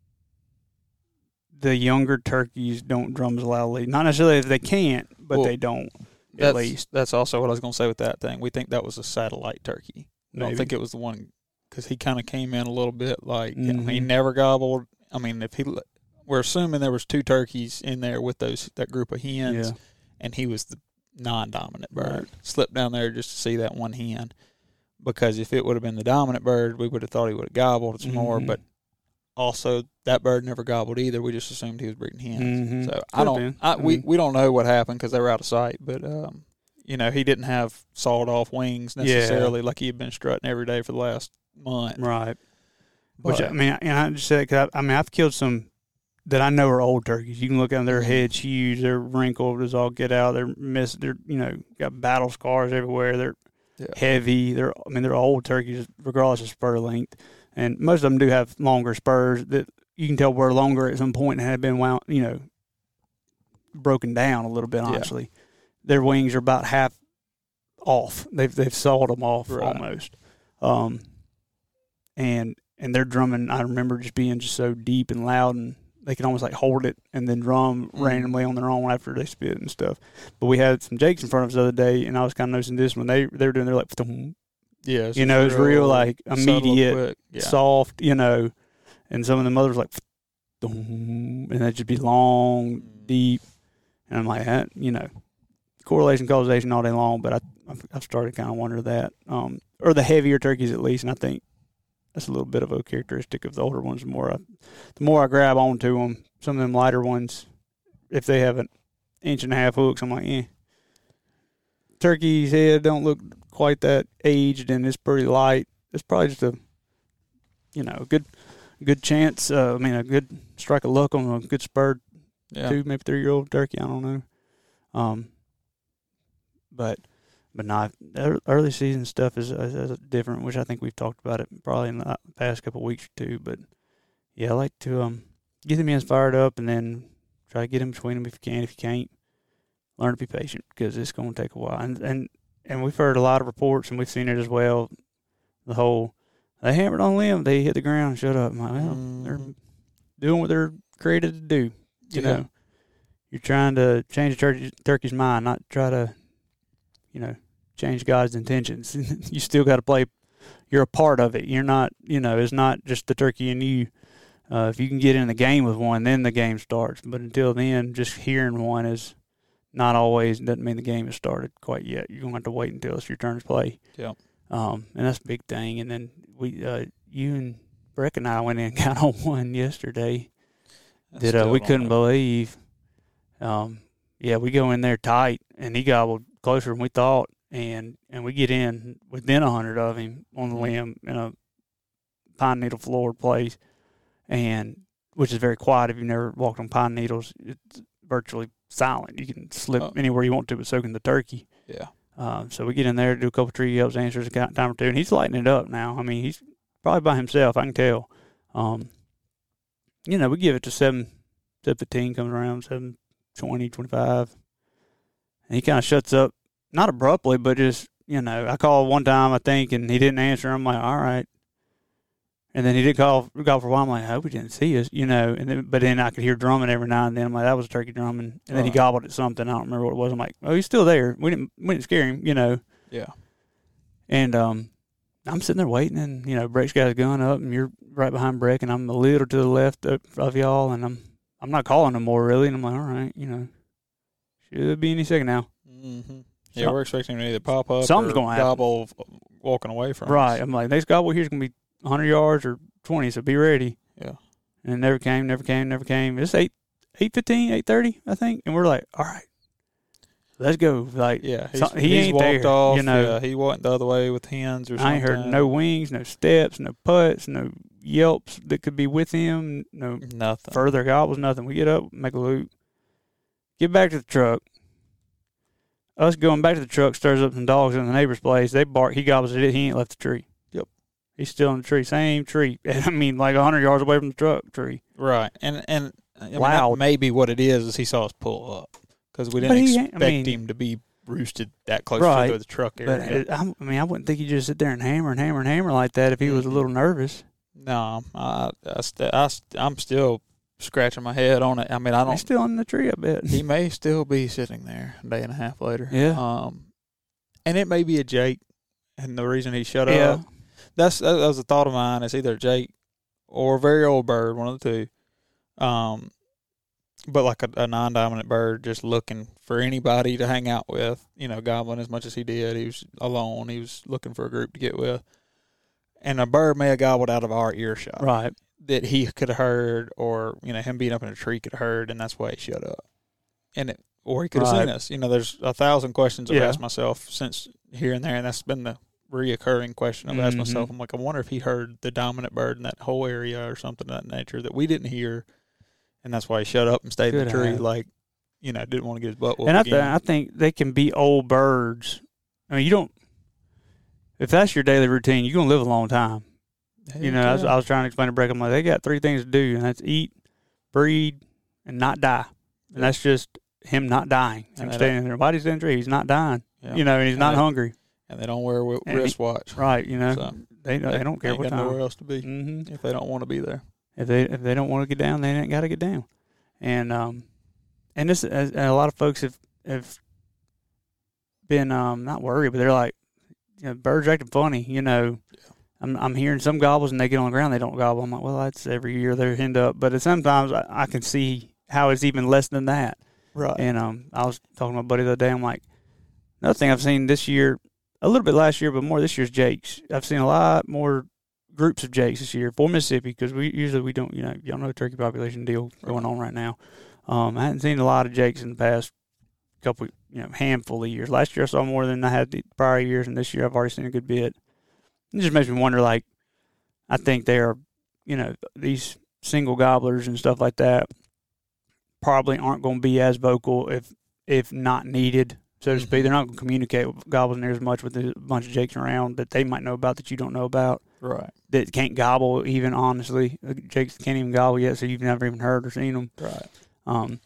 S1: the younger turkeys don't drum as loudly. Not necessarily if they can't, but well, they don't, at least.
S2: That's also what I was going to say with that thing. We think that was a satellite turkey. I don't
S1: Maybe.
S2: think it was the one, because he kind of came in a little bit like,
S1: mm-hmm.
S2: I mean, he never gobbled. I mean, if he, we're assuming there was two turkeys in there with those that group of hens,
S1: yeah.
S2: and he was the non-dominant bird.
S1: Right.
S2: Slipped down there just to see that one hen, because if it would have been the dominant bird, we would have thought he would have gobbled some mm-hmm. more, but also that bird never gobbled either. We just assumed he was breeding hens.
S1: Mm-hmm.
S2: So
S1: Could
S2: I don't, I,
S1: mm-hmm.
S2: we, we don't know what happened because they were out of sight, but, um, you know, he didn't have sawed off wings necessarily yeah. like he had been strutting every day for the last month.
S1: Right.
S2: But,
S1: Which, I mean, and I just said, cause I, I mean, I've killed some that I know are old turkeys. You can look at them, their heads huge, they're wrinkled as all get out. They're miss, they're you know got battle scars everywhere. They're yeah. heavy. They're I mean they're old turkeys regardless of spur length, and most of them do have longer spurs that you can tell were longer at some point and had been wound, you know broken down a little bit. Honestly, yeah. Their wings are about half off. They've they've sawed them off right. almost, um, and and their drumming I remember just being just so deep and loud and. They can almost like hold it and then drum mm. randomly on their own after they spit and stuff. But we had some jakes in front of us the other day, and I was kind of noticing this when they they were doing. They're like,
S2: yeah,
S1: you know, it's real, real like immediate, yeah. soft, you know. And some of the mothers like, and that'd just be long, deep, and I'm like, that, you know, correlation, causation all day long. But I I've started kind of wondering that, um, or the heavier turkeys at least, and I think. That's a little bit of a characteristic of the older ones. The more I, the more I grab onto them, some of them lighter ones, if they have an inch and a half hooks, I'm like, eh. Turkey's head don't look quite that aged, and it's pretty light. It's probably just a, you know, a good, good chance. Uh, I mean, a good strike of luck on a good spurred yeah. two, maybe three year old turkey. I don't know. Um, but. But not early season stuff is, is, is different, which I think we've talked about it probably in the past couple of weeks or two. But yeah, I like to um get them ends fired up and then try to get them between them if you can. If you can't, learn to be patient because it's going to take a while. And and and we've heard a lot of reports and we've seen it as well. The whole they hammered on limb, they hit the ground, shut up. I'm like, well, mm. they're doing what they're created to do. You yeah. know, you're trying to change the turkey, turkey's mind, not try to. You know, change God's intentions. You still got to play. You're a part of it. You're not, you know, it's not just the turkey and you. Uh, if you can get in the game with one, then the game starts. But until then, just hearing one is not always, doesn't mean the game has started quite yet. You're going to have to wait until it's your turn to play.
S2: Yeah.
S1: Um, and that's a big thing. And then we, uh, you and Breck and I went in and got on one yesterday that uh, we couldn't know. believe. Um, yeah, we go in there tight, and he gobbled closer than we thought, and, and we get in within a hundred of him on the limb in a pine needle floored place, and which is very quiet. If you've never walked on pine needles, it's virtually silent. You can slip oh. anywhere you want to, but so can the turkey.
S2: Yeah.
S1: Um, so we get in there, do a couple tree yelps, answers a time or two, and he's lighting it up now. I mean, he's probably by himself. I can tell. Um, you know, we give it to seven, seven fifteen comes around, seven twenty, twenty-five. And he kind of shuts up, not abruptly, but just, you know, I called one time, I think, and he didn't answer. I'm like, all right. And then he did call, call for a while. I'm like, I hope he didn't see us, you know. And then, but then I could hear drumming every now and then. I'm like, that was a turkey drumming. And then he gobbled at something. I don't remember what it was. I'm like, oh, he's still there. We didn't, we didn't scare him, you know.
S2: Yeah.
S1: And um, I'm sitting there waiting, and, you know, Breck's got his gun up, and you're right behind Breck, and I'm a little to the left of, of y'all, and I'm I'm not calling no more, really. And I'm like, all right, you know, should be any second now.
S2: Mm-hmm. Yeah, so, we're expecting him to either pop up
S1: something's
S2: or
S1: gonna happen.
S2: Gobble walking away from
S1: right.
S2: us.
S1: I'm like, next gobble here's going to be one hundred yards or twenty, so be ready.
S2: Yeah.
S1: And it never came, never came, never came. It's eight, eight fifteen, eight thirty, I think. And we're like, all right, let's go. Like,
S2: yeah, he's,
S1: so, he
S2: he's
S1: ain't
S2: walked
S1: there,
S2: off.
S1: You know,
S2: yeah, he went the other way with hens or something.
S1: I ain't heard no wings, no steps, no putts, no yelps that could be with him, no
S2: nothing.
S1: Further gobbles, nothing. We get up, make a loop, get back to the truck. Us going back to the truck stirs up some dogs in the neighbor's place. They bark. He gobbles at it. He ain't left the tree.
S2: Yep.
S1: He's still in the tree. Same tree. I mean, like one hundred yards away from the truck tree.
S2: Right. And, and I mean,
S1: loud.
S2: Maybe what it is is he saw us pull up because we didn't he, expect I mean, him to be roosted that close right, to the truck area.
S1: But it, I, I mean, I wouldn't think he'd just sit there and hammer and hammer and hammer like that if he was a little nervous.
S2: No, I, I, st- I, st- I'm still scratching my head on it. I mean, I don't.
S1: He's still in the tree, I bet.
S2: He may still be sitting there a day and a half later.
S1: Yeah.
S2: Um, and it may be a Jake, and the reason he shut
S1: yeah.
S2: up. That's that was a thought of mine. It's either Jake or a very old bird, one of the two. Um, but like a, a non-dominant bird, just looking for anybody to hang out with. You know, gobbling as much as he did. He was alone. He was looking for a group to get with. And a bird may have gobbled out of our earshot.
S1: Right.
S2: That he could have heard, or, you know, him being up in a tree could have heard, and that's why he shut up. And it, or he could have right. seen us. You know, there's a thousand questions I've yeah. asked myself since here and there, and that's been the reoccurring question I've mm-hmm. asked myself. I'm like, I wonder if he heard the dominant bird in that whole area or something of that nature that we didn't hear, and that's why he shut up and stayed
S1: Could
S2: in the tree,
S1: have.
S2: like, you know, didn't want to get his butt whooped
S1: And I,
S2: again.
S1: th- I think they can be old birds. I mean, you don't. If that's your daily routine, you're gonna live a long time.
S2: Heck
S1: You know, I was,
S2: yeah.
S1: I was trying to explain to Breck, I'm like, they got three things to do, and that's eat, breed, and not die. And
S2: Yeah.
S1: that's just him not dying.
S2: And
S1: Him
S2: that-
S1: standing there, body's in the tree, he's not dying.
S2: Yeah.
S1: You know, and he's
S2: And
S1: not
S2: they-
S1: hungry.
S2: And they don't wear a
S1: And he-
S2: wristwatch.
S1: Right, you know.
S2: So,
S1: they they don't care
S2: ain't
S1: what
S2: got
S1: time.
S2: nowhere else to be
S1: Mm-hmm.
S2: if they don't want to be there.
S1: If they if they don't want to get down, they ain't got to get down. And um, and this and a lot of folks have have been um not worried, but they're like, you know, birds acting funny. You know,
S2: Yeah.
S1: I'm I'm hearing some gobbles and they get on the ground, they don't gobble. I'm like, well, that's every year they're end up. But sometimes I, I can see how it's even less than that.
S2: Right.
S1: And um, I was talking to my buddy the other day. I'm like, another thing I've seen this year, a little bit last year, but more this year's jakes. I've seen a lot more groups of jakes this year for Mississippi because we usually we don't, you know, y'all know the turkey population deal going on right now. Um, I hadn't seen a lot of jakes in the past couple, you know, handful of years. Last year I saw more than I had the prior years, and this year I've already seen a good bit. It just makes me wonder, like, I think they are, you know, these single gobblers and stuff like that probably aren't going to be as vocal if if not needed, so to speak.
S2: Mhm.
S1: They're not going to communicate with gobbles near as much with a bunch of jakes around that they might know about that you don't know about,
S2: Right.
S1: that can't gobble even, honestly. Jakes can't even gobble yet, so you've never even heard or seen them.
S2: Right.
S1: Um,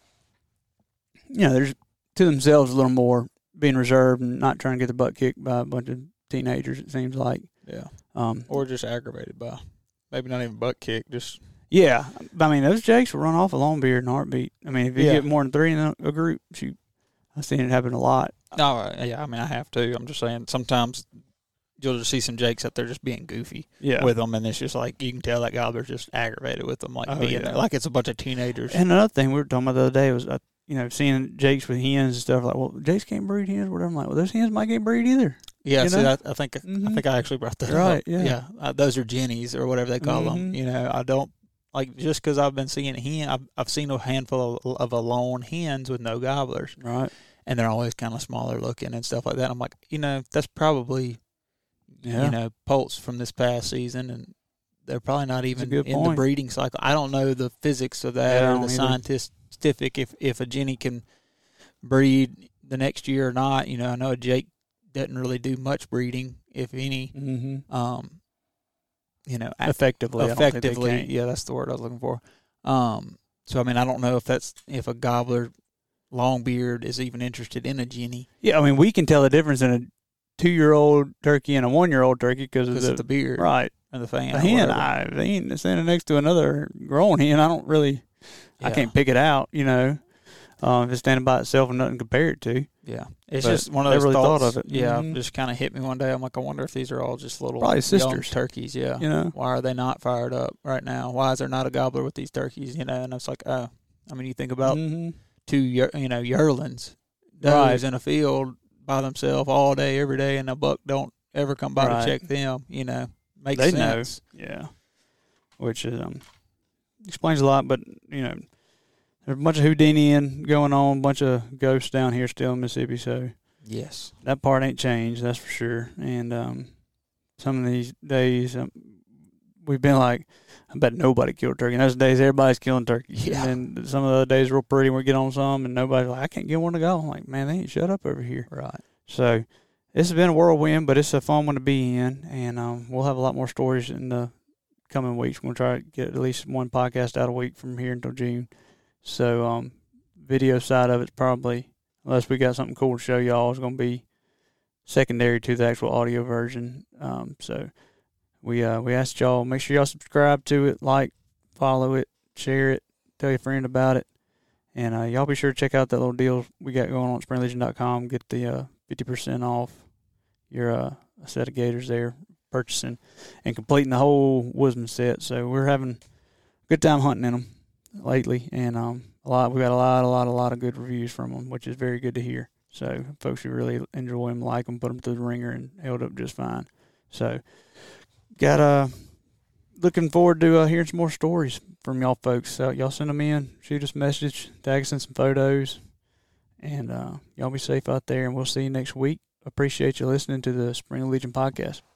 S1: you know, there's to themselves a little more, being reserved and not trying to get their butt kicked by a bunch of teenagers, it seems like.
S2: Yeah.
S1: Um,
S2: Or just aggravated by, maybe not even butt kick, just
S1: yeah, I mean, those jakes will run off a Longbeard in a heartbeat. I mean, if you
S2: Yeah.
S1: get more than three in a, a group, shoot, I've seen it happen a lot.
S2: no. uh, Yeah, I mean, I have to. I'm just saying, sometimes you'll just see some jakes out there just being goofy
S1: Yeah.
S2: with them, and it's just like you can tell that gobbler's just aggravated with them, like
S1: Oh,
S2: being
S1: yeah.
S2: there, like it's a bunch of teenagers.
S1: And another thing we were talking about the other day was, uh, you know, seeing jakes with hens and stuff. Like, well, jakes can't breed hens, whatever. I'm like, well, those hens might can't breed either.
S2: Yeah,
S1: You
S2: see,
S1: know?
S2: I, I think I
S1: Mhm.
S2: think I actually brought that
S1: Right,
S2: up.
S1: yeah.
S2: yeah. Uh, those are jennies or whatever they call them.
S1: Mhm.
S2: You know, I don't like just because I've been seeing hen. I've I've seen a handful of, of alone hens with no gobblers,
S1: Right.
S2: and they're always kind of smaller looking and stuff like that. I'm like, you know, that's probably
S1: Yeah.
S2: you know poults from this past season, and they're probably not even
S1: good
S2: in the
S1: point.
S2: breeding cycle. I don't know the physics of that
S1: Yeah, I
S2: or
S1: don't
S2: the
S1: either.
S2: scientific if if a jenny can breed the next year or not. You know, I know a jake doesn't really do much breeding, if any.
S1: Mm-hmm.
S2: Um, you know, a-
S1: Effectively. I don't think they
S2: effectively,
S1: can't.
S2: yeah, that's the word I was looking for. Um, so I mean, I don't know if that's if a gobbler longbeard is even interested in a jenny
S1: Yeah, I mean, we can tell the difference in a two-year-old turkey and a one-year-old turkey because of
S2: because
S1: the,
S2: of the beard,
S1: right.
S2: and the fan.
S1: The
S2: or
S1: hen,
S2: whatever.
S1: I the hen that's standing next to another grown hen, I don't really, I
S2: Yeah.
S1: can't pick it out. You know, uh, if it's standing by itself and nothing to compare it to.
S2: Yeah, it's
S1: But
S2: just one of
S1: never
S2: those
S1: really thought
S2: thoughts.
S1: of it.
S2: Yeah,
S1: Mhm.
S2: just kind of hit me one day. I'm like, I wonder if these are all just little
S1: Probably
S2: young
S1: sisters.
S2: turkeys. Yeah.
S1: You know,
S2: Why are they not fired up right now? Why is there not a gobbler with these turkeys? You know, and it's like, oh, I mean, you think about
S1: mm-hmm.
S2: two, year- you know, yearlings,
S1: Right.
S2: does in a field by themselves all day, every day, and a buck don't ever come by
S1: Right.
S2: to check them. You know, makes
S1: They
S2: sense.
S1: know. Yeah, which is um explains a lot. But you know, there's a bunch of Houdinian going on, a bunch of ghosts down here still in Mississippi. So
S2: Yes.
S1: that part ain't changed, that's for sure. And um, some of these days, um, we've been like, I bet nobody killed turkey. And those days, everybody's killing turkey.
S2: Yeah.
S1: And then some of the other days, real pretty. We get on some, and nobody's like, I can't get one to go. I'm like, man, they ain't shut up over here.
S2: Right.
S1: So this has been a whirlwind, but it's a fun one to be in. And um, we'll have a lot more stories in the coming weeks. We're going to try to get at least one podcast out a week from here until June. So um, video side of it's probably, unless we got something cool to show y'all, is going to be secondary to the actual audio version. Um, so we uh, we asked y'all, make sure y'all subscribe to it, like, follow it, share it, tell your friend about it. And uh, y'all be sure to check out that little deal we got going on at spring legion dot com. Get the uh, fifty percent off your uh, a set of gators there, purchasing and completing the whole Woodsman set. So we're having a good time hunting in them lately, and um, a lot we got a lot, a lot, a lot of good reviews from them, which is very good to hear. So folks who really enjoy them, like them, put them through the ringer, and held up just fine. So got uh looking forward to uh, hearing some more stories from y'all folks. So y'all send them in, shoot us a message, tag us in some photos, and uh, y'all be safe out there. And we'll see you next week. Appreciate you listening to the Spring Legion podcast.